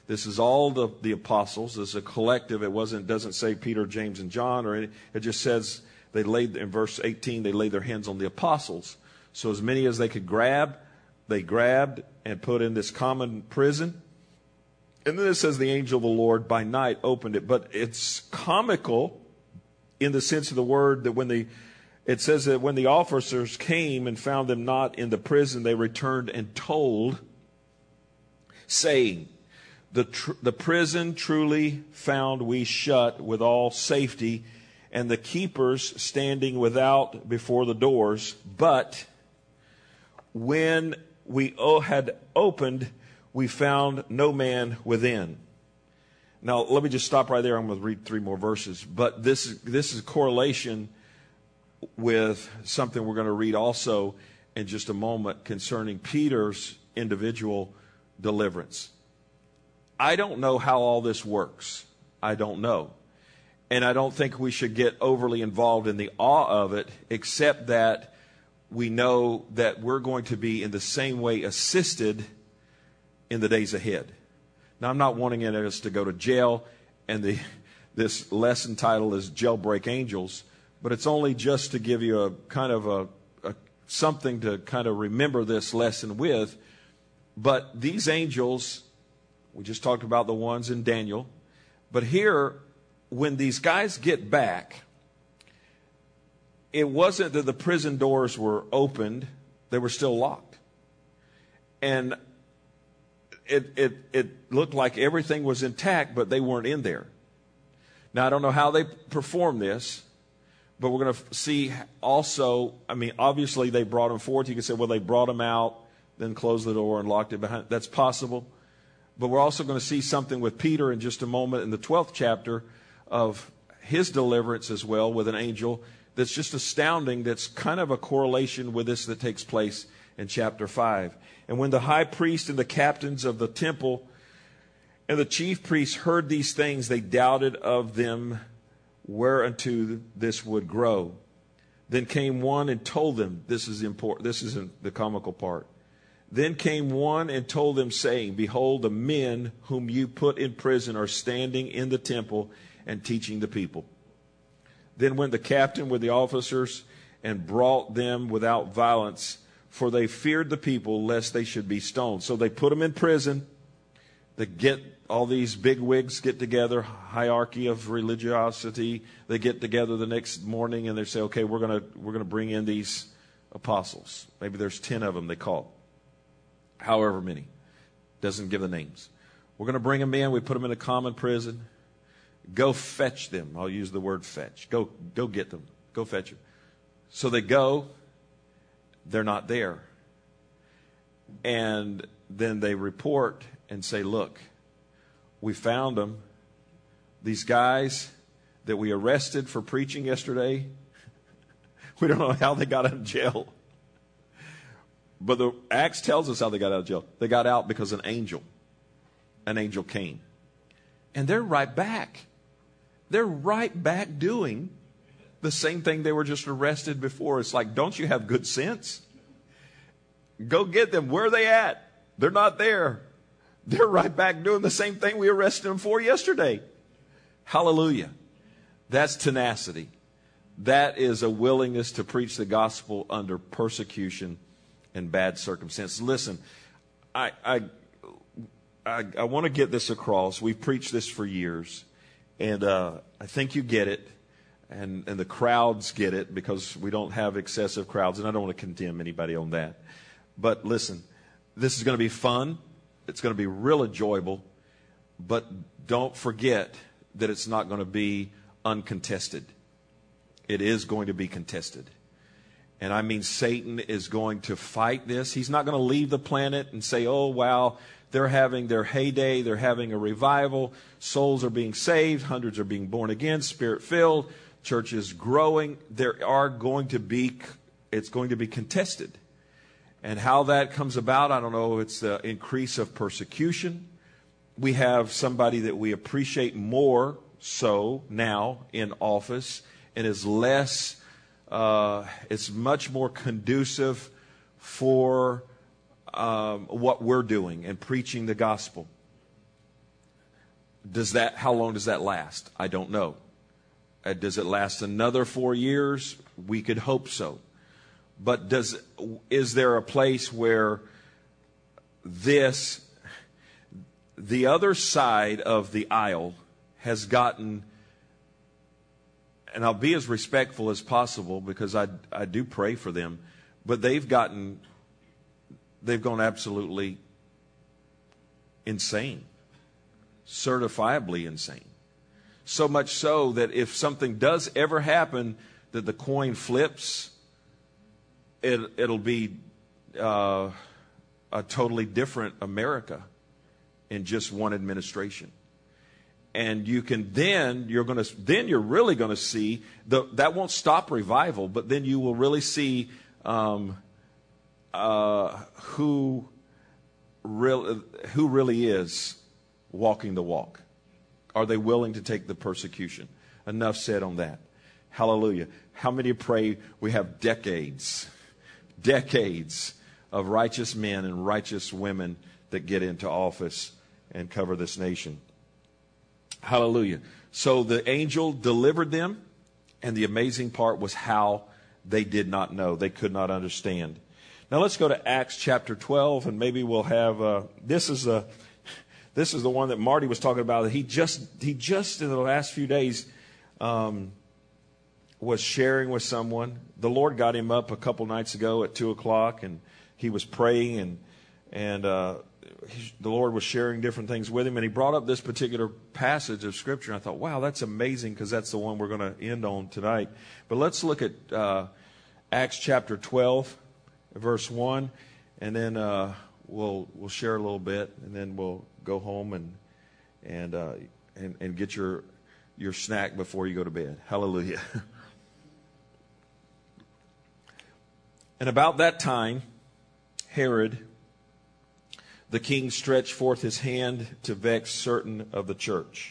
This is all the, the apostles. This is a collective. It wasn't doesn't say Peter, James, and John, or any, it just says they laid in verse eighteen. They laid their hands on the apostles. So as many as they could grab, they grabbed and put in this common prison. And then it says the angel of the Lord by night opened it. But it's comical in the sense of the word that when the it says that when the officers came and found them not in the prison, they returned and told, saying, the, tr- the prison truly found we shut with all safety, and the keepers standing without before the doors. But when we o- had opened, we found no man within. Now, let me just stop right there. I'm going to read three more verses. But this, this is a correlation with something we're going to read also in just a moment concerning Peter's individual deliverance. I don't know how all this works. I don't know. And I don't think we should get overly involved in the awe of it, except that we know that we're going to be in the same way assisted in the days ahead. Now, I'm not wanting us to go to jail, and the this lesson title is Jailbreak Angels, but it's only just to give you a kind of a, a something to kind of remember this lesson with. But these angels, we just talked about the ones in Daniel, but here, when these guys get back, it wasn't that the prison doors were opened, they were still locked. And It, it it looked like everything was intact, but they weren't in there. Now, I don't know how they performed this, but we're going to see also, I mean, obviously they brought them forth. You can say, well, they brought them out, then closed the door and locked it behind. That's possible. But we're also going to see something with Peter in just a moment in the twelfth chapter of his deliverance as well with an angel that's just astounding. That's kind of a correlation with this that takes place in chapter five. And when the high priest and the captains of the temple and the chief priests heard these things, they doubted of them whereunto this would grow. Then came one and told them, this is important, this isn't the comical part. Then came one and told them, saying, behold, the men whom you put in prison are standing in the temple and teaching the people. Then went the captain with the officers and brought them without violence, for they feared the people lest they should be stoned. So they put them in prison. They get all these big wigs get together, hierarchy of religiosity. They get together the next morning and they say, okay, we're gonna we're gonna bring in these apostles. Maybe there's ten of them they call. However many. Doesn't give the names. We're gonna bring them in. We put them in a common prison. Go fetch them. I'll use the word fetch. Go go get them. Go fetch them. So they go. They're not there. And then they report and say, look, we found them. These guys that we arrested for preaching yesterday, we don't know how they got out of jail. But the Acts tells us how they got out of jail. They got out because an angel, an angel came. And they're right back. They're right back doing the same thing they were just arrested before. It's like, don't you have good sense? Go get them. Where are they at? They're not there. They're right back doing the same thing we arrested them for yesterday. Hallelujah. That's tenacity. That is a willingness to preach the gospel under persecution and bad circumstances. Listen, I I I, I want to get this across. We've preached this for years, and uh, I think you get it. And, and the crowds get it because we don't have excessive crowds. And I don't want to condemn anybody on that. But listen, this is going to be fun. It's going to be real enjoyable. But don't forget that it's not going to be uncontested. It is going to be contested. And I mean, Satan is going to fight this. He's not going to leave the planet and say, oh, wow, they're having their heyday. They're having a revival. Souls are being saved. Hundreds are being born again, spirit-filled. Church is growing. There are going to be, it's going to be contested. And how that comes about, I don't know. It's the increase of persecution. We have somebody that we appreciate more so now in office and is less, uh, it's much more conducive for um, what we're doing and preaching the gospel. does that, how long does that last? I don't know. Uh, does it last another four years? We could hope so. But does, is there a place where this, the other side of the aisle has gotten, and I'll be as respectful as possible because I, I do pray for them, but they've gotten, they've gone absolutely insane, certifiably insane. So much so that if something does ever happen that the coin flips, it, it'll be uh, a totally different America in just one administration. And you can then, you're going to, then you're really going to see, the, that won't stop revival, but then you will really see um, uh, who, real, who really is walking the walk. Are they willing to take the persecution? Enough said on that. Hallelujah. How many pray we have decades, decades of righteous men and righteous women that get into office and cover this nation? Hallelujah. So the angel delivered them, and the amazing part was how they did not know. They could not understand. Now let's go to Acts chapter twelve, and maybe we'll have, uh, this is a, This is the one that Marty was talking about. He just, he just in the last few days um, was sharing with someone. The Lord got him up a couple nights ago at two o'clock, and he was praying, and and uh, he, the Lord was sharing different things with him. And he brought up this particular passage of Scripture. And I thought, wow, that's amazing, because that's the one we're going to end on tonight. But let's look at uh, Acts chapter twelve, verse one, and then uh, we'll we'll share a little bit, and then we'll go home and and uh, and, and get your your snack before you go to bed. Hallelujah. And about that time, Herod, the king, stretched forth his hand to vex certain of the church.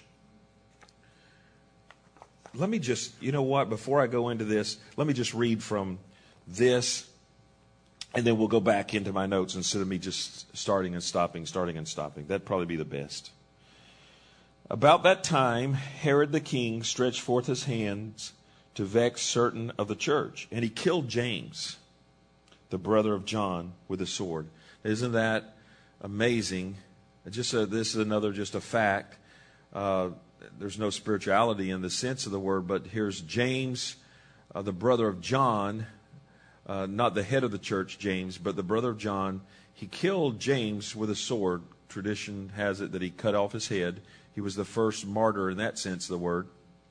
Let me just, you know what, before I go into this, let me just read from this, and then we'll go back into my notes instead of me just starting and stopping, starting and stopping. That'd probably be the best. About that time, Herod the king stretched forth his hands to vex certain of the church, and he killed James, the brother of John, with a sword. Isn't that amazing? Just a, this is another just a fact. Uh, there's no spirituality in the sense of the word, but here's James, uh, the brother of John, Uh, not the head of the church, James, but the brother of John. He killed James with a sword. Tradition has it that he cut off his head. He was the first martyr in that sense of the word.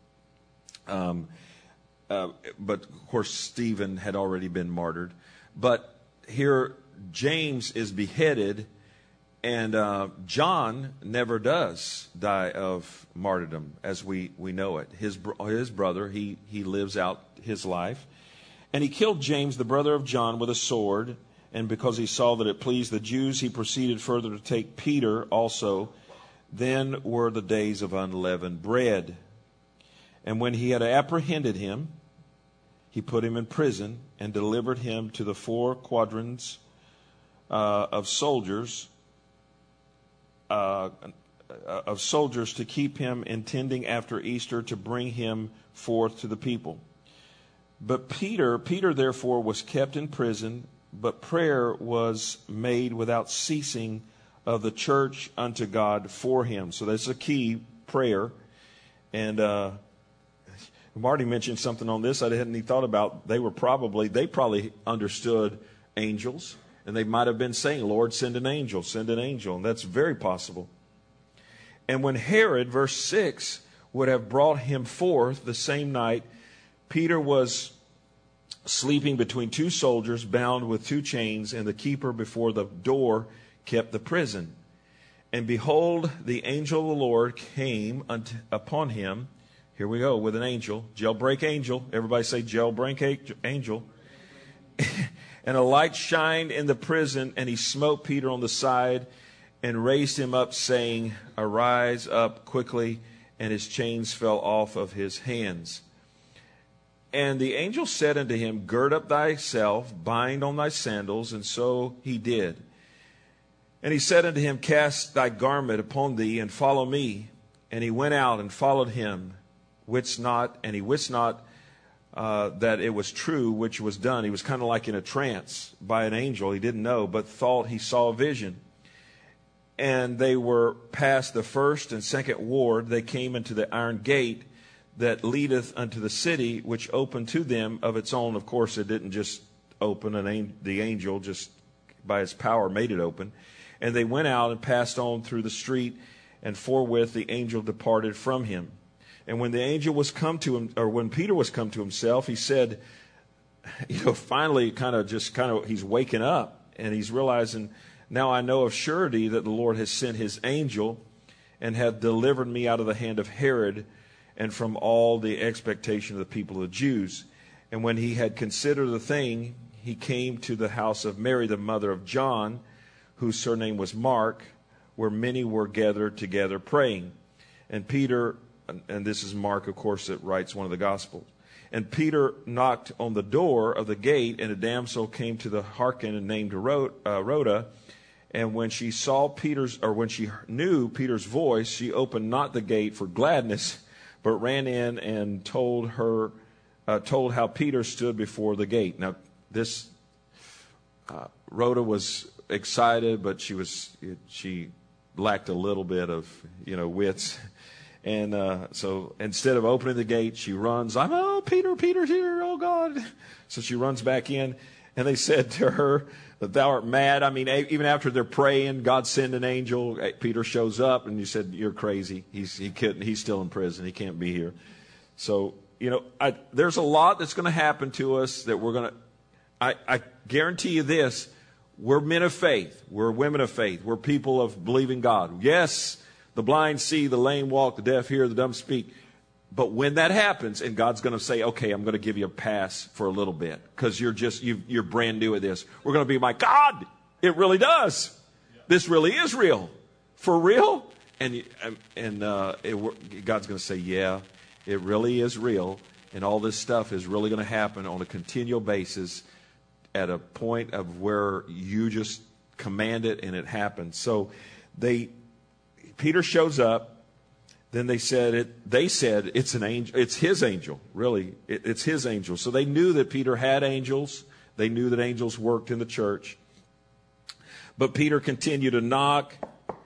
Um, uh, but, of course, Stephen had already been martyred. But here, James is beheaded, and uh, John never does die of martyrdom as we, we know it. His, his brother, he, he lives out his life. And he killed James, the brother of John, with a sword. And because he saw that it pleased the Jews, he proceeded further to take Peter also. Then were the days of unleavened bread. And when he had apprehended him, he put him in prison and delivered him to the four quadrants uh, of soldiers, uh, of soldiers to keep him, intending after Easter to bring him forth to the people. But Peter, Peter therefore was kept in prison, but prayer was made without ceasing of the church unto God for him. So that's a key, prayer. And uh, Marty mentioned something on this I hadn't even thought about. They were probably, they probably understood angels, and they might have been saying, Lord, send an angel, send an angel. And that's very possible. And when Herod, verse six, would have brought him forth the same night, Peter was sleeping between two soldiers, bound with two chains, and the keeper before the door kept the prison. And behold, the angel of the Lord came unto, upon him. Here we go with an angel, jailbreak angel. Everybody say jailbreak angel. And a light shined in the prison, and he smote Peter on the side and raised him up, saying, Arise up quickly. And his chains fell off of his hands. And the angel said unto him, Gird up thyself, bind on thy sandals. And so he did. And he said unto him, Cast thy garment upon thee, and follow me. And he went out and followed him, wist not, and he wist not uh, that it was true which was done. He was kind of like in a trance by an angel. He didn't know, but thought he saw a vision. And they were past the first and second ward. They came into the iron gate that leadeth unto the city, which opened to them of its own. Of course, it didn't just open. An, the angel just by his power made it open. And they went out and passed on through the street, and forthwith the angel departed from him. And when the angel was come to him, or when Peter was come to himself, he said, you know, finally kind of just kind of, he's waking up and he's realizing, now I know of surety that the Lord has sent his angel and hath delivered me out of the hand of Herod and from all the expectation of the people of the Jews. And when he had considered the thing, he came to the house of Mary, the mother of John, whose surname was Mark, where many were gathered together praying. And Peter, and this is Mark, of course, that writes one of the Gospels. And Peter knocked on the door of the gate, and a damsel came to the hearken and named Rhoda. And when she saw Peter's, or when she knew Peter's voice, she opened not the gate for gladness, but ran in and told her, uh, told how Peter stood before the gate. Now, this uh, Rhoda was excited, but she was she lacked a little bit of you know wits, and uh, so instead of opening the gate, she runs. I'm oh Peter, Peter's here. Oh God! So she runs back in, and they said to her, "Thou art mad." I mean, even after they're praying, God send an angel. Peter shows up, and you said, "You're crazy. He's he couldn't. He's still in prison. He can't be here." So you know, I, there's a lot that's going to happen to us that we're going to. I, I guarantee you this: we're men of faith. We're women of faith. We're people of believing God. Yes, the blind see, the lame walk, the deaf hear, the dumb speak. But when that happens, and God's going to say, "Okay, I'm going to give you a pass for a little bit because you're just you, you're brand new at this," we're going to be like, "God, it really does. This really is real, for real." And and uh, it, God's going to say, "Yeah, it really is real, and all this stuff is really going to happen on a continual basis." At a point of where you just command it and it happens. So they, Peter shows up. Then they said it. They said it's an angel. It's his angel. Really, it, it's his angel. So they knew that Peter had angels. They knew that angels worked in the church. But Peter continued to knock,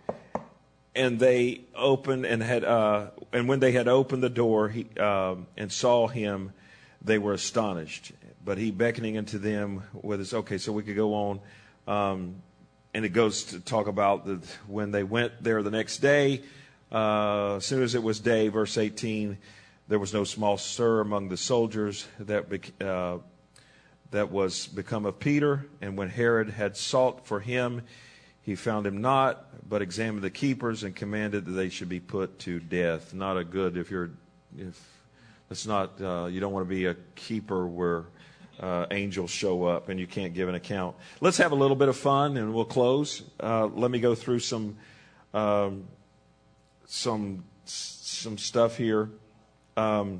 and they opened and had. Uh, and when they had opened the door, he uh, and saw him, they were astonished. But he beckoning unto them with his, okay, so we could go on. Um, and it goes to talk about the, when they went there the next day, uh, as soon as it was day, verse eighteen, there was no small stir among the soldiers that be, uh, that was become of Peter. And when Herod had sought for him, he found him not, but examined the keepers and commanded that they should be put to death. Not a good, if you're, if it's not, uh, you don't want to be a keeper where Uh, angels show up and you can't give an account. Let's have a little bit of fun and we'll close. Uh, let me go through some um, some some stuff here. Um,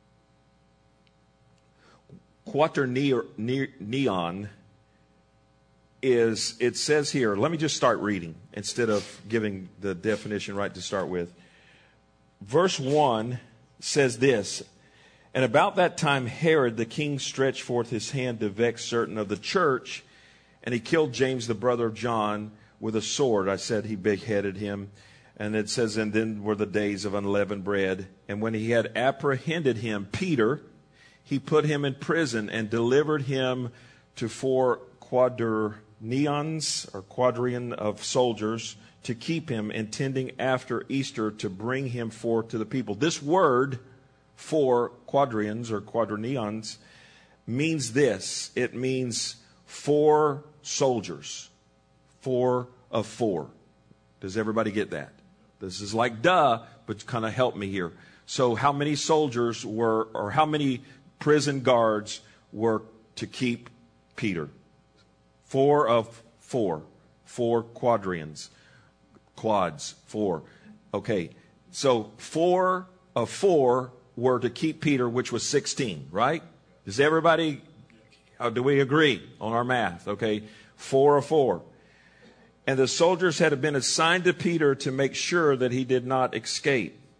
Quaternion is, it says here, let me just start reading instead of giving the definition right to start with. Verse one says this: "And about that time Herod the king stretched forth his hand to vex certain of the church, and he killed James the brother of John with a sword." I said he beheaded him. And it says, "And then were the days of unleavened bread. And when he had apprehended him, Peter, he put him in prison and delivered him to four quaternions or quadrion of soldiers to keep him, intending after Easter to bring him forth to the people." This word, four quadrions or quaternions, means this. It means four soldiers. Four of four. Does everybody get that? This is like duh, but kind of help me here. So how many soldiers were, or how many prison guards were to keep Peter? Four of four. Four quadrions. Quads. Four. Okay. So four of four were to keep Peter, which was sixteen, right? Does everybody, uh, do we agree on our math? Okay, four of four. And the soldiers had been assigned to Peter to make sure that he did not escape.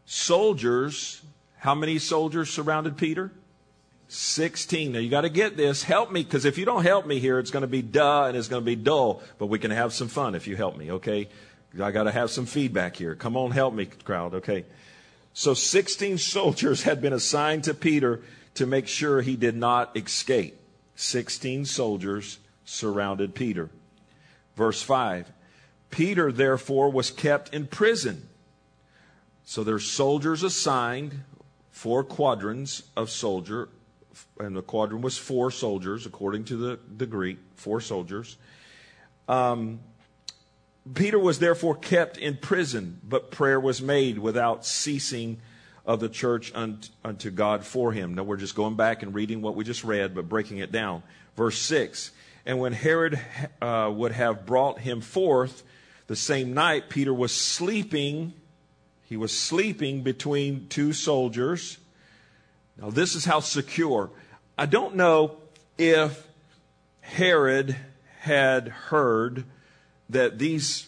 soldiers, how many soldiers surrounded Peter? sixteen. Now you got to get this. Help me, because if you don't help me here, it's going to be duh and it's going to be dull. But we can have some fun if you help me, okay? I got to have some feedback here. Come on, help me, crowd, okay? So sixteen soldiers had been assigned to Peter to make sure he did not escape. sixteen soldiers surrounded Peter. Verse five, Peter therefore was kept in prison. So there's soldiers assigned, four quadrants of soldier, and the quadrant was four soldiers, according to the, the Greek, four soldiers. Um, Peter was therefore kept in prison, but prayer was made without ceasing of the church unto, unto God for him. Now we're just going back and reading what we just read, but breaking it down. Verse six, and when Herod uh, would have brought him forth the same night, Peter was sleeping. He was sleeping between two soldiers. Now this is how secure. I don't know if Herod had heard that these,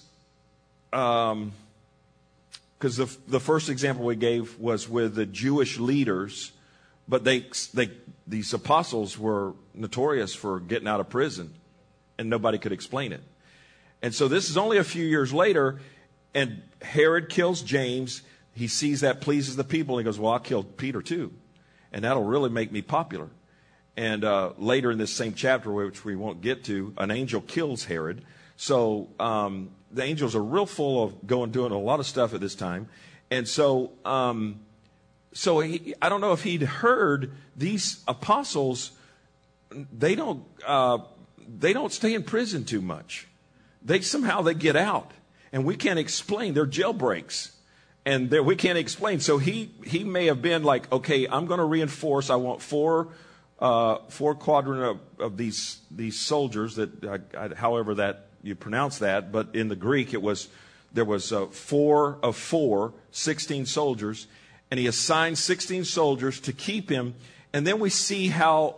um, because the the first example we gave was with the Jewish leaders, but they they these apostles were notorious for getting out of prison, and nobody could explain it. And so this is only a few years later, and Herod kills James. He sees that pleases the people, and he goes, "Well, I'll kill Peter too, and that'll really make me popular." And uh, later in this same chapter, which we won't get to, an angel kills Herod. So um, the angels are real full of going doing a lot of stuff at this time. And so um, so he, I don't know if he'd heard these apostles, they don't uh, they don't stay in prison too much. They somehow they get out. And we can't explain. They're jailbreaks. And we can't explain. So he, he may have been like, okay, I'm going to reinforce. I want four uh, four quadrant of, of these these soldiers that, I, I, however that you pronounce that, but in the Greek it was there was uh, four of four, sixteen soldiers, and he assigned sixteen soldiers to keep him. And then we see how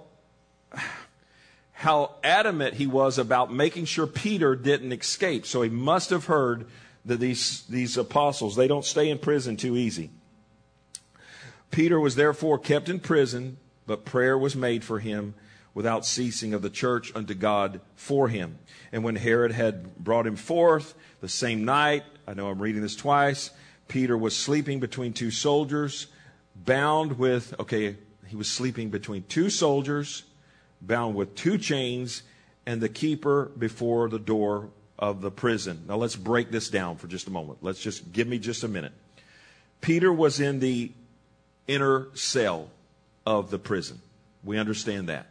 how adamant he was about making sure Peter didn't escape. So he must have heard that these these apostles, they don't stay in prison too easy. Peter was therefore kept in prison, but prayer was made for him without ceasing of the church unto God for him. And when Herod had brought him forth the same night, I know I'm reading this twice, Peter was sleeping between two soldiers, bound with, okay, he was sleeping between two soldiers, bound with two chains, and the keeper before the door of the prison. Now let's break this down for just a moment. Let's just, give me just a minute. Peter was in the inner cell of the prison. We understand that.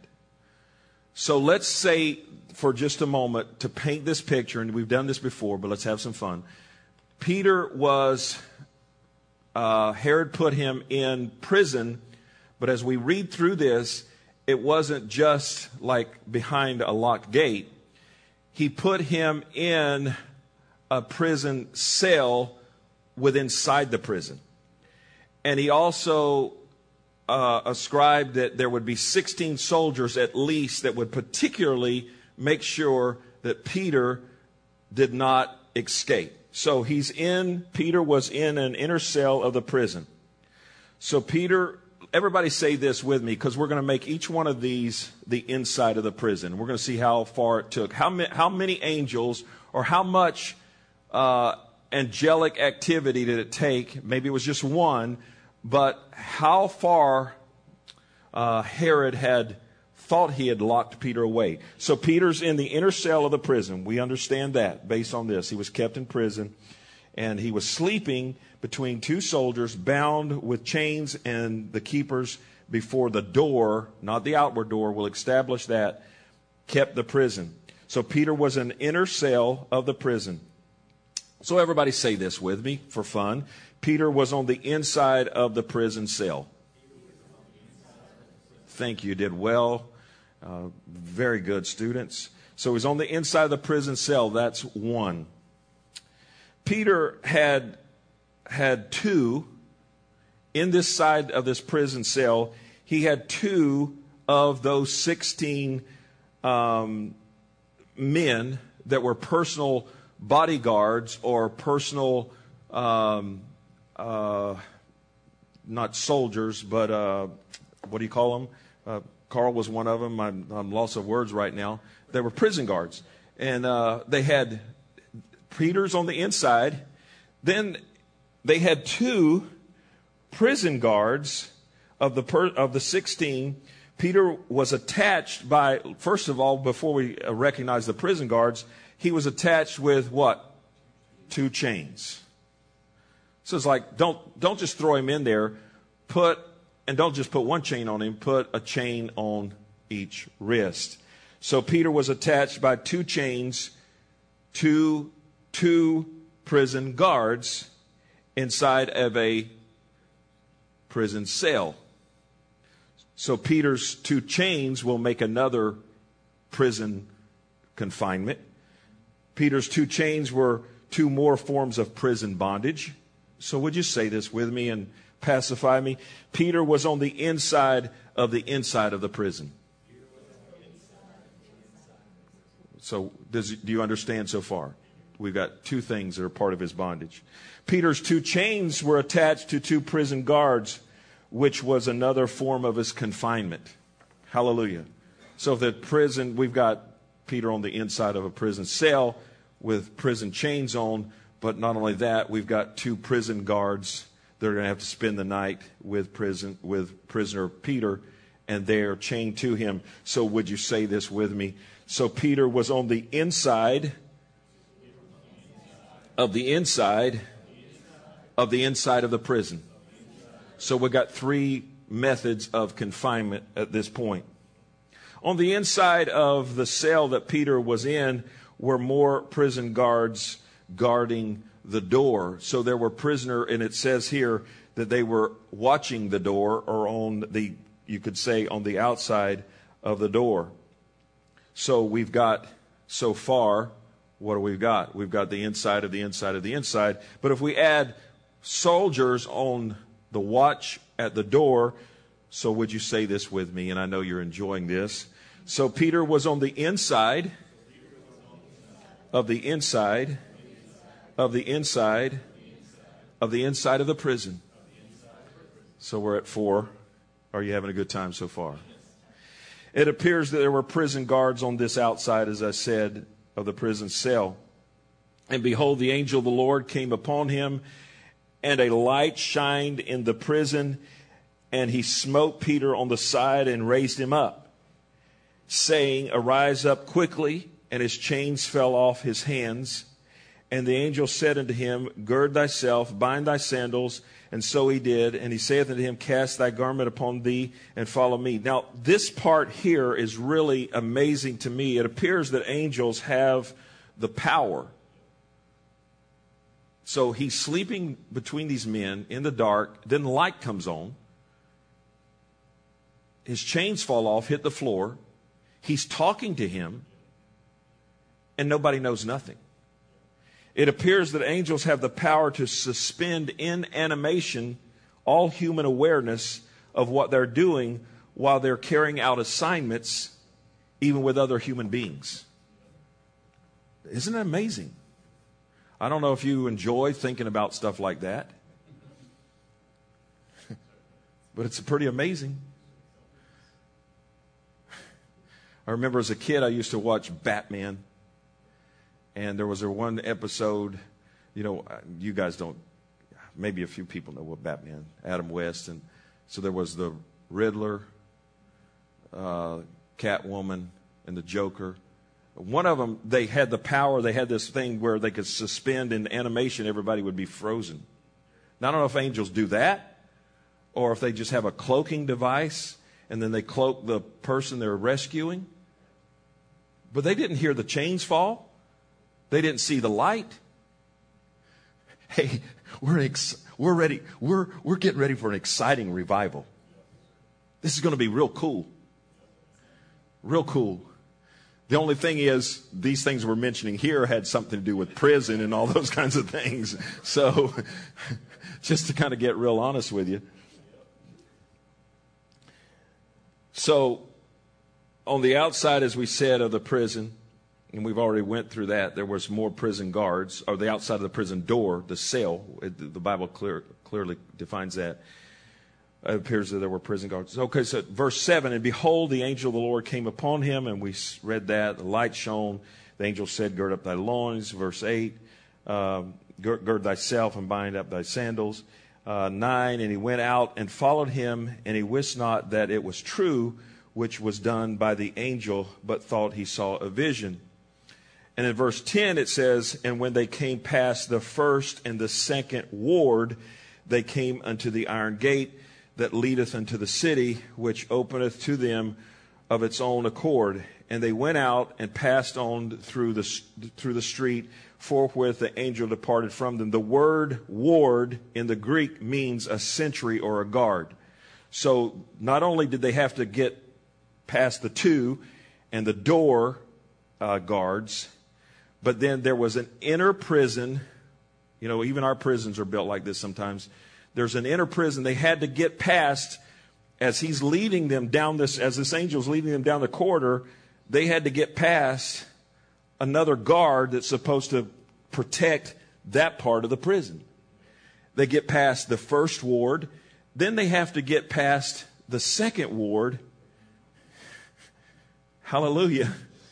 So let's say for just a moment to paint this picture, and we've done this before, but let's have some fun. Peter was, uh, Herod put him in prison, but as we read through this, it wasn't just like behind a locked gate. He put him in a prison cell with inside the prison. And he also uh, ascribed that there would be sixteen soldiers at least that would particularly make sure that Peter did not escape. So he's in, Peter was in an inner cell of the prison. So Peter, everybody say this with me, because we're going to make each one of these the inside of the prison. We're going to see how far it took. How, ma- how many angels or how much uh, angelic activity did it take? Maybe it was just one, but how far uh, Herod had thought he had locked Peter away. So Peter's in the inner cell of the prison. We understand that based on this. He was kept in prison, and he was sleeping between two soldiers, bound with chains, and the keepers before the door, not the outward door, will establish that, kept the prison. So Peter was an inner cell of the prison. So everybody say this with me for fun. Peter was on the inside of the prison cell. Thank you. You did well. Uh, very good, students. So he's on the inside of the prison cell. That's one. Peter had had two in this side of this prison cell. He had two of those sixteen um, men that were personal bodyguards or personal um, uh, not soldiers, but uh, what do you call them? Uh, Carl was one of them. I'm, I'm lost of words right now. They were prison guards. And uh, they had Peter's on the inside. Then they had two prison guards of the per, of the sixteen. Peter was attached by, first of all, before we recognize the prison guards, he was attached with what? Two chains. So it's like, don't don't just throw him in there. Put, and don't just put one chain on him, put a chain on each wrist. So Peter was attached by two chains to two prison guards inside of a prison cell. So Peter's two chains will make another prison confinement. Peter's two chains were two more forms of prison bondage. So would you say this with me and pacify me? Peter was on the inside of the inside of the prison. So does, do you understand so far? We've got two things that are part of his bondage. Peter's two chains were attached to two prison guards, which was another form of his confinement. Hallelujah. So the prison, we've got Peter on the inside of a prison cell with prison chains on, but not only that, we've got two prison guards that are going to have to spend the night with prison with prisoner Peter, and they're chained to him. So would you say this with me? So Peter was on the inside of the inside of the inside of the prison. So we've got three methods of confinement at this point. On the inside of the cell that Peter was in were more prison guards guarding the door. So there were prisoner, and it says here that they were watching the door, or on the, you could say, on the outside of the door. So we've got, so far, what do we got? We've got the inside of the inside of the inside. But if we add soldiers on the watch at the door, so would you say this with me? And I know you're enjoying this. So Peter was on the inside of the inside of the inside of the inside of the prison. So we're at four. Are you having a good time so far? It appears that there were prison guards on this outside, as I said, of the prison cell. And behold, the angel of the Lord came upon him, and a light shined in the prison, and he smote Peter on the side and raised him up, saying, Arise up quickly. And his chains fell off his hands. And the angel said unto him, Gird thyself, bind thy sandals. And so he did. And he saith unto him, Cast thy garment upon thee and follow me. Now, this part here is really amazing to me. It appears that angels have the power. So he's sleeping between these men in the dark. Then the light comes on. His chains fall off, hit the floor. He's talking to him. And nobody knows nothing. It appears that angels have the power to suspend in animation all human awareness of what they're doing while they're carrying out assignments, even with other human beings. Isn't it amazing? I don't know if you enjoy thinking about stuff like that, but it's pretty amazing. I remember as a kid, I used to watch Batman. And there was a one episode, you know, you guys don't, maybe a few people know what Batman, Adam West. And so there was the Riddler, uh, Catwoman, and the Joker. One of them, they had the power, they had this thing where they could suspend in animation, everybody would be frozen. Now, I don't know if angels do that, or if they just have a cloaking device, and then they cloak the person they're rescuing. But they didn't hear the chains fall. They didn't see the light. Hey, we're ex- we're ready. We're we're getting ready for an exciting revival. This is going to be real cool. Real cool. The only thing is, these things we're mentioning here had something to do with prison and all those kinds of things. So, just to kind of get real honest with you. So, on the outside, as we said, of the prison, and we've already went through that, there was more prison guards, or the outside of the prison door, the cell. It, the Bible clear, clearly defines that. It appears that there were prison guards. Okay, so verse seven, and behold, the angel of the Lord came upon him, and we read that. The light shone. The angel said, gird up thy loins. Verse eight, um, gird, gird thyself and bind up thy sandals. Uh, nine, and he went out and followed him, and he wist not that it was true, which was done by the angel, but thought he saw a vision. And in verse ten it says, and when they came past the first and the second ward, they came unto the iron gate that leadeth unto the city, which openeth to them of its own accord. And they went out and passed on through the through the street. Forthwith the angel departed from them. The word ward in the Greek means a sentry or a guard. So not only did they have to get past the two and the door uh, guards, but then there was an inner prison. You know, even our prisons are built like this sometimes. There's an inner prison they had to get past as he's leading them down this, as this angel's leading them down the corridor. They had to get past another guard that's supposed to protect that part of the prison. They get past the first ward. Then they have to get past the second ward. Hallelujah.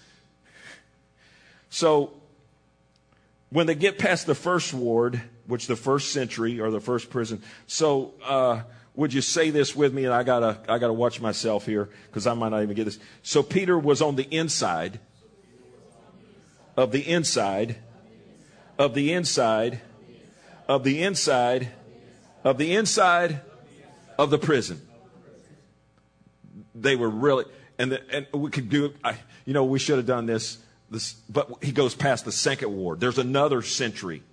So when they get past the first ward, which the first century or the first prison. So uh, would you say this with me? And I gotta, I gotta watch myself here because I might not even get this. So Peter was on the inside of the inside of the inside of the inside of the inside of the prison. They were really, and the, and we could do. I, you know, we should have done this. This, but he goes past the second ward. There's another sentry.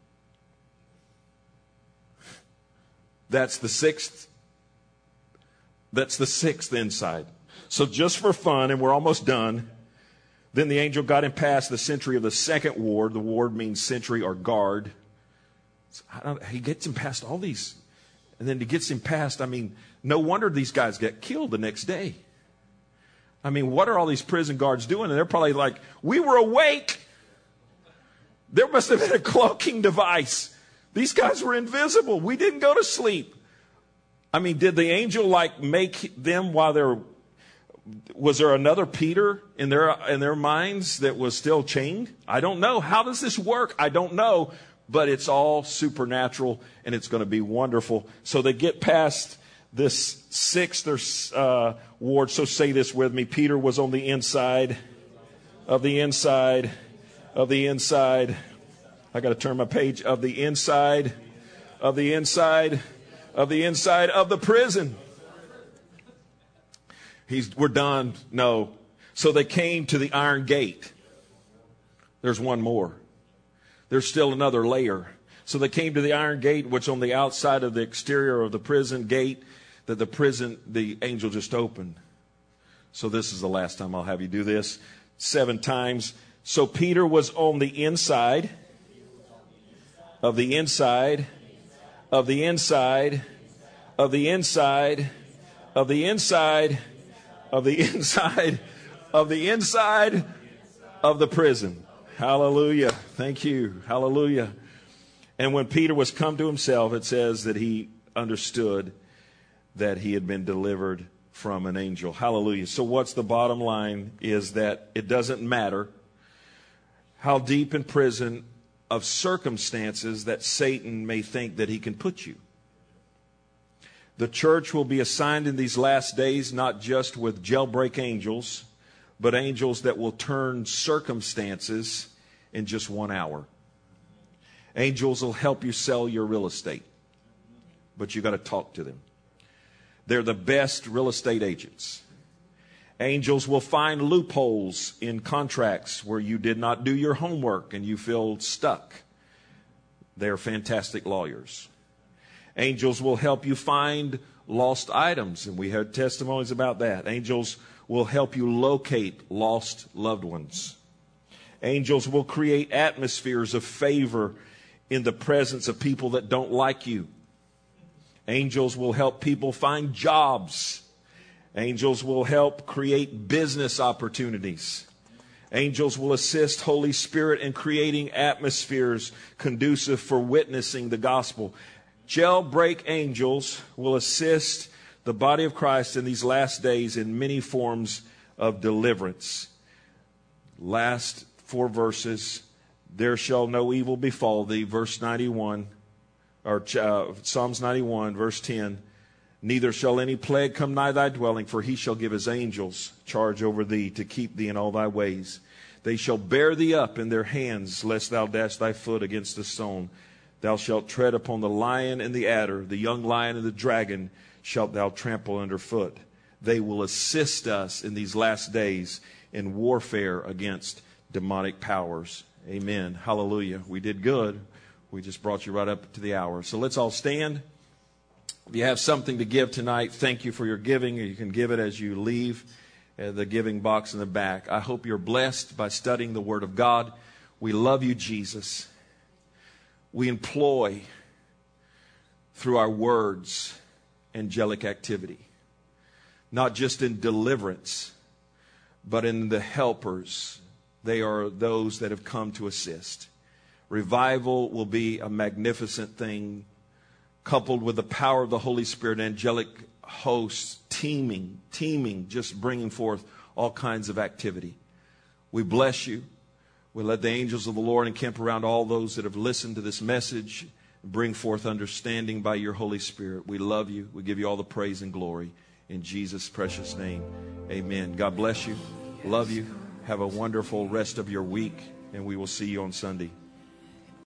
That's the sixth. That's the sixth inside. So just for fun, and we're almost done. Then the angel got him past the sentry of the second ward. The ward means sentry or guard. He gets him past all these. And then he gets him past, I mean, no wonder these guys get killed the next day. I mean, what are all these prison guards doing? And they're probably like, we were awake. There must have been a cloaking device. These guys were invisible. We didn't go to sleep. I mean, did the angel like make them while they're, was there another Peter in their, in their minds that was still chained? I don't know. How does this work? I don't know, but it's all supernatural and it's going to be wonderful. So they get past this sixth or, uh, ward. So say this with me. Peter was on the inside of the inside of the inside. I got to turn my page of the inside of the inside of the inside of the prison. He's, we're done. No. So they came to the iron gate. There's one more. There's still another layer. So they came to the iron gate, which on the outside of the exterior of the prison gate that the prison, the angel just opened. So this is the last time I'll have you do this. Seven times. So Peter was on the inside of the inside of the inside of the inside of the inside of the inside of the inside of the prison. Hallelujah. Thank you. Hallelujah. And when Peter was come to himself, it says that he understood that he had been delivered from an angel. Hallelujah. So what's the bottom line is that it doesn't matter how deep in prison of circumstances that Satan may think that he can put you. The church will be assigned in these last days not just with jailbreak angels, but angels that will turn circumstances in just one hour. Angels will help you sell your real estate, but you got to talk to them. They're the best real estate agents. Angels will find loopholes in contracts where you did not do your homework and you feel stuck. They're fantastic lawyers. Angels will help you find lost items, and we heard testimonies about that. Angels will help you locate lost loved ones. Angels will create atmospheres of favor in the presence of people that don't like you. Angels will help people find jobs. Angels will help create business opportunities. Angels will assist Holy Spirit in creating atmospheres conducive for witnessing the gospel. Jailbreak angels will assist the body of Christ in these last days in many forms of deliverance. Last four verses. There shall no evil befall thee, verse ninety-one, or uh, Psalms ninety-one, verse ten. Neither shall any plague come nigh thy dwelling, for he shall give his angels charge over thee to keep thee in all thy ways. They shall bear thee up in their hands, lest thou dash thy foot against a stone. Thou shalt tread upon the lion and the adder, the young lion and the dragon shalt thou trample underfoot. They will assist us in these last days in warfare against demonic powers. Amen. Hallelujah. We did good. We just brought you right up to the hour. So let's all stand. If you have something to give tonight, thank you for your giving. You can give it as you leave uh, the giving box in the back. I hope you're blessed by studying the Word of God. We love you, Jesus. We employ through our words angelic activity, not just in deliverance, but in the helpers. They are those that have come to assist. Revival will be a magnificent thing, coupled with the power of the Holy Spirit, angelic hosts teeming, teeming, just bringing forth all kinds of activity. We bless you. We let the angels of the Lord encamp around all those that have listened to this message and bring forth understanding by your Holy Spirit. We love you. We give you all the praise and glory. In Jesus' precious name, amen. God bless you. Love you. Have a wonderful rest of your week, and we will see you on Sunday.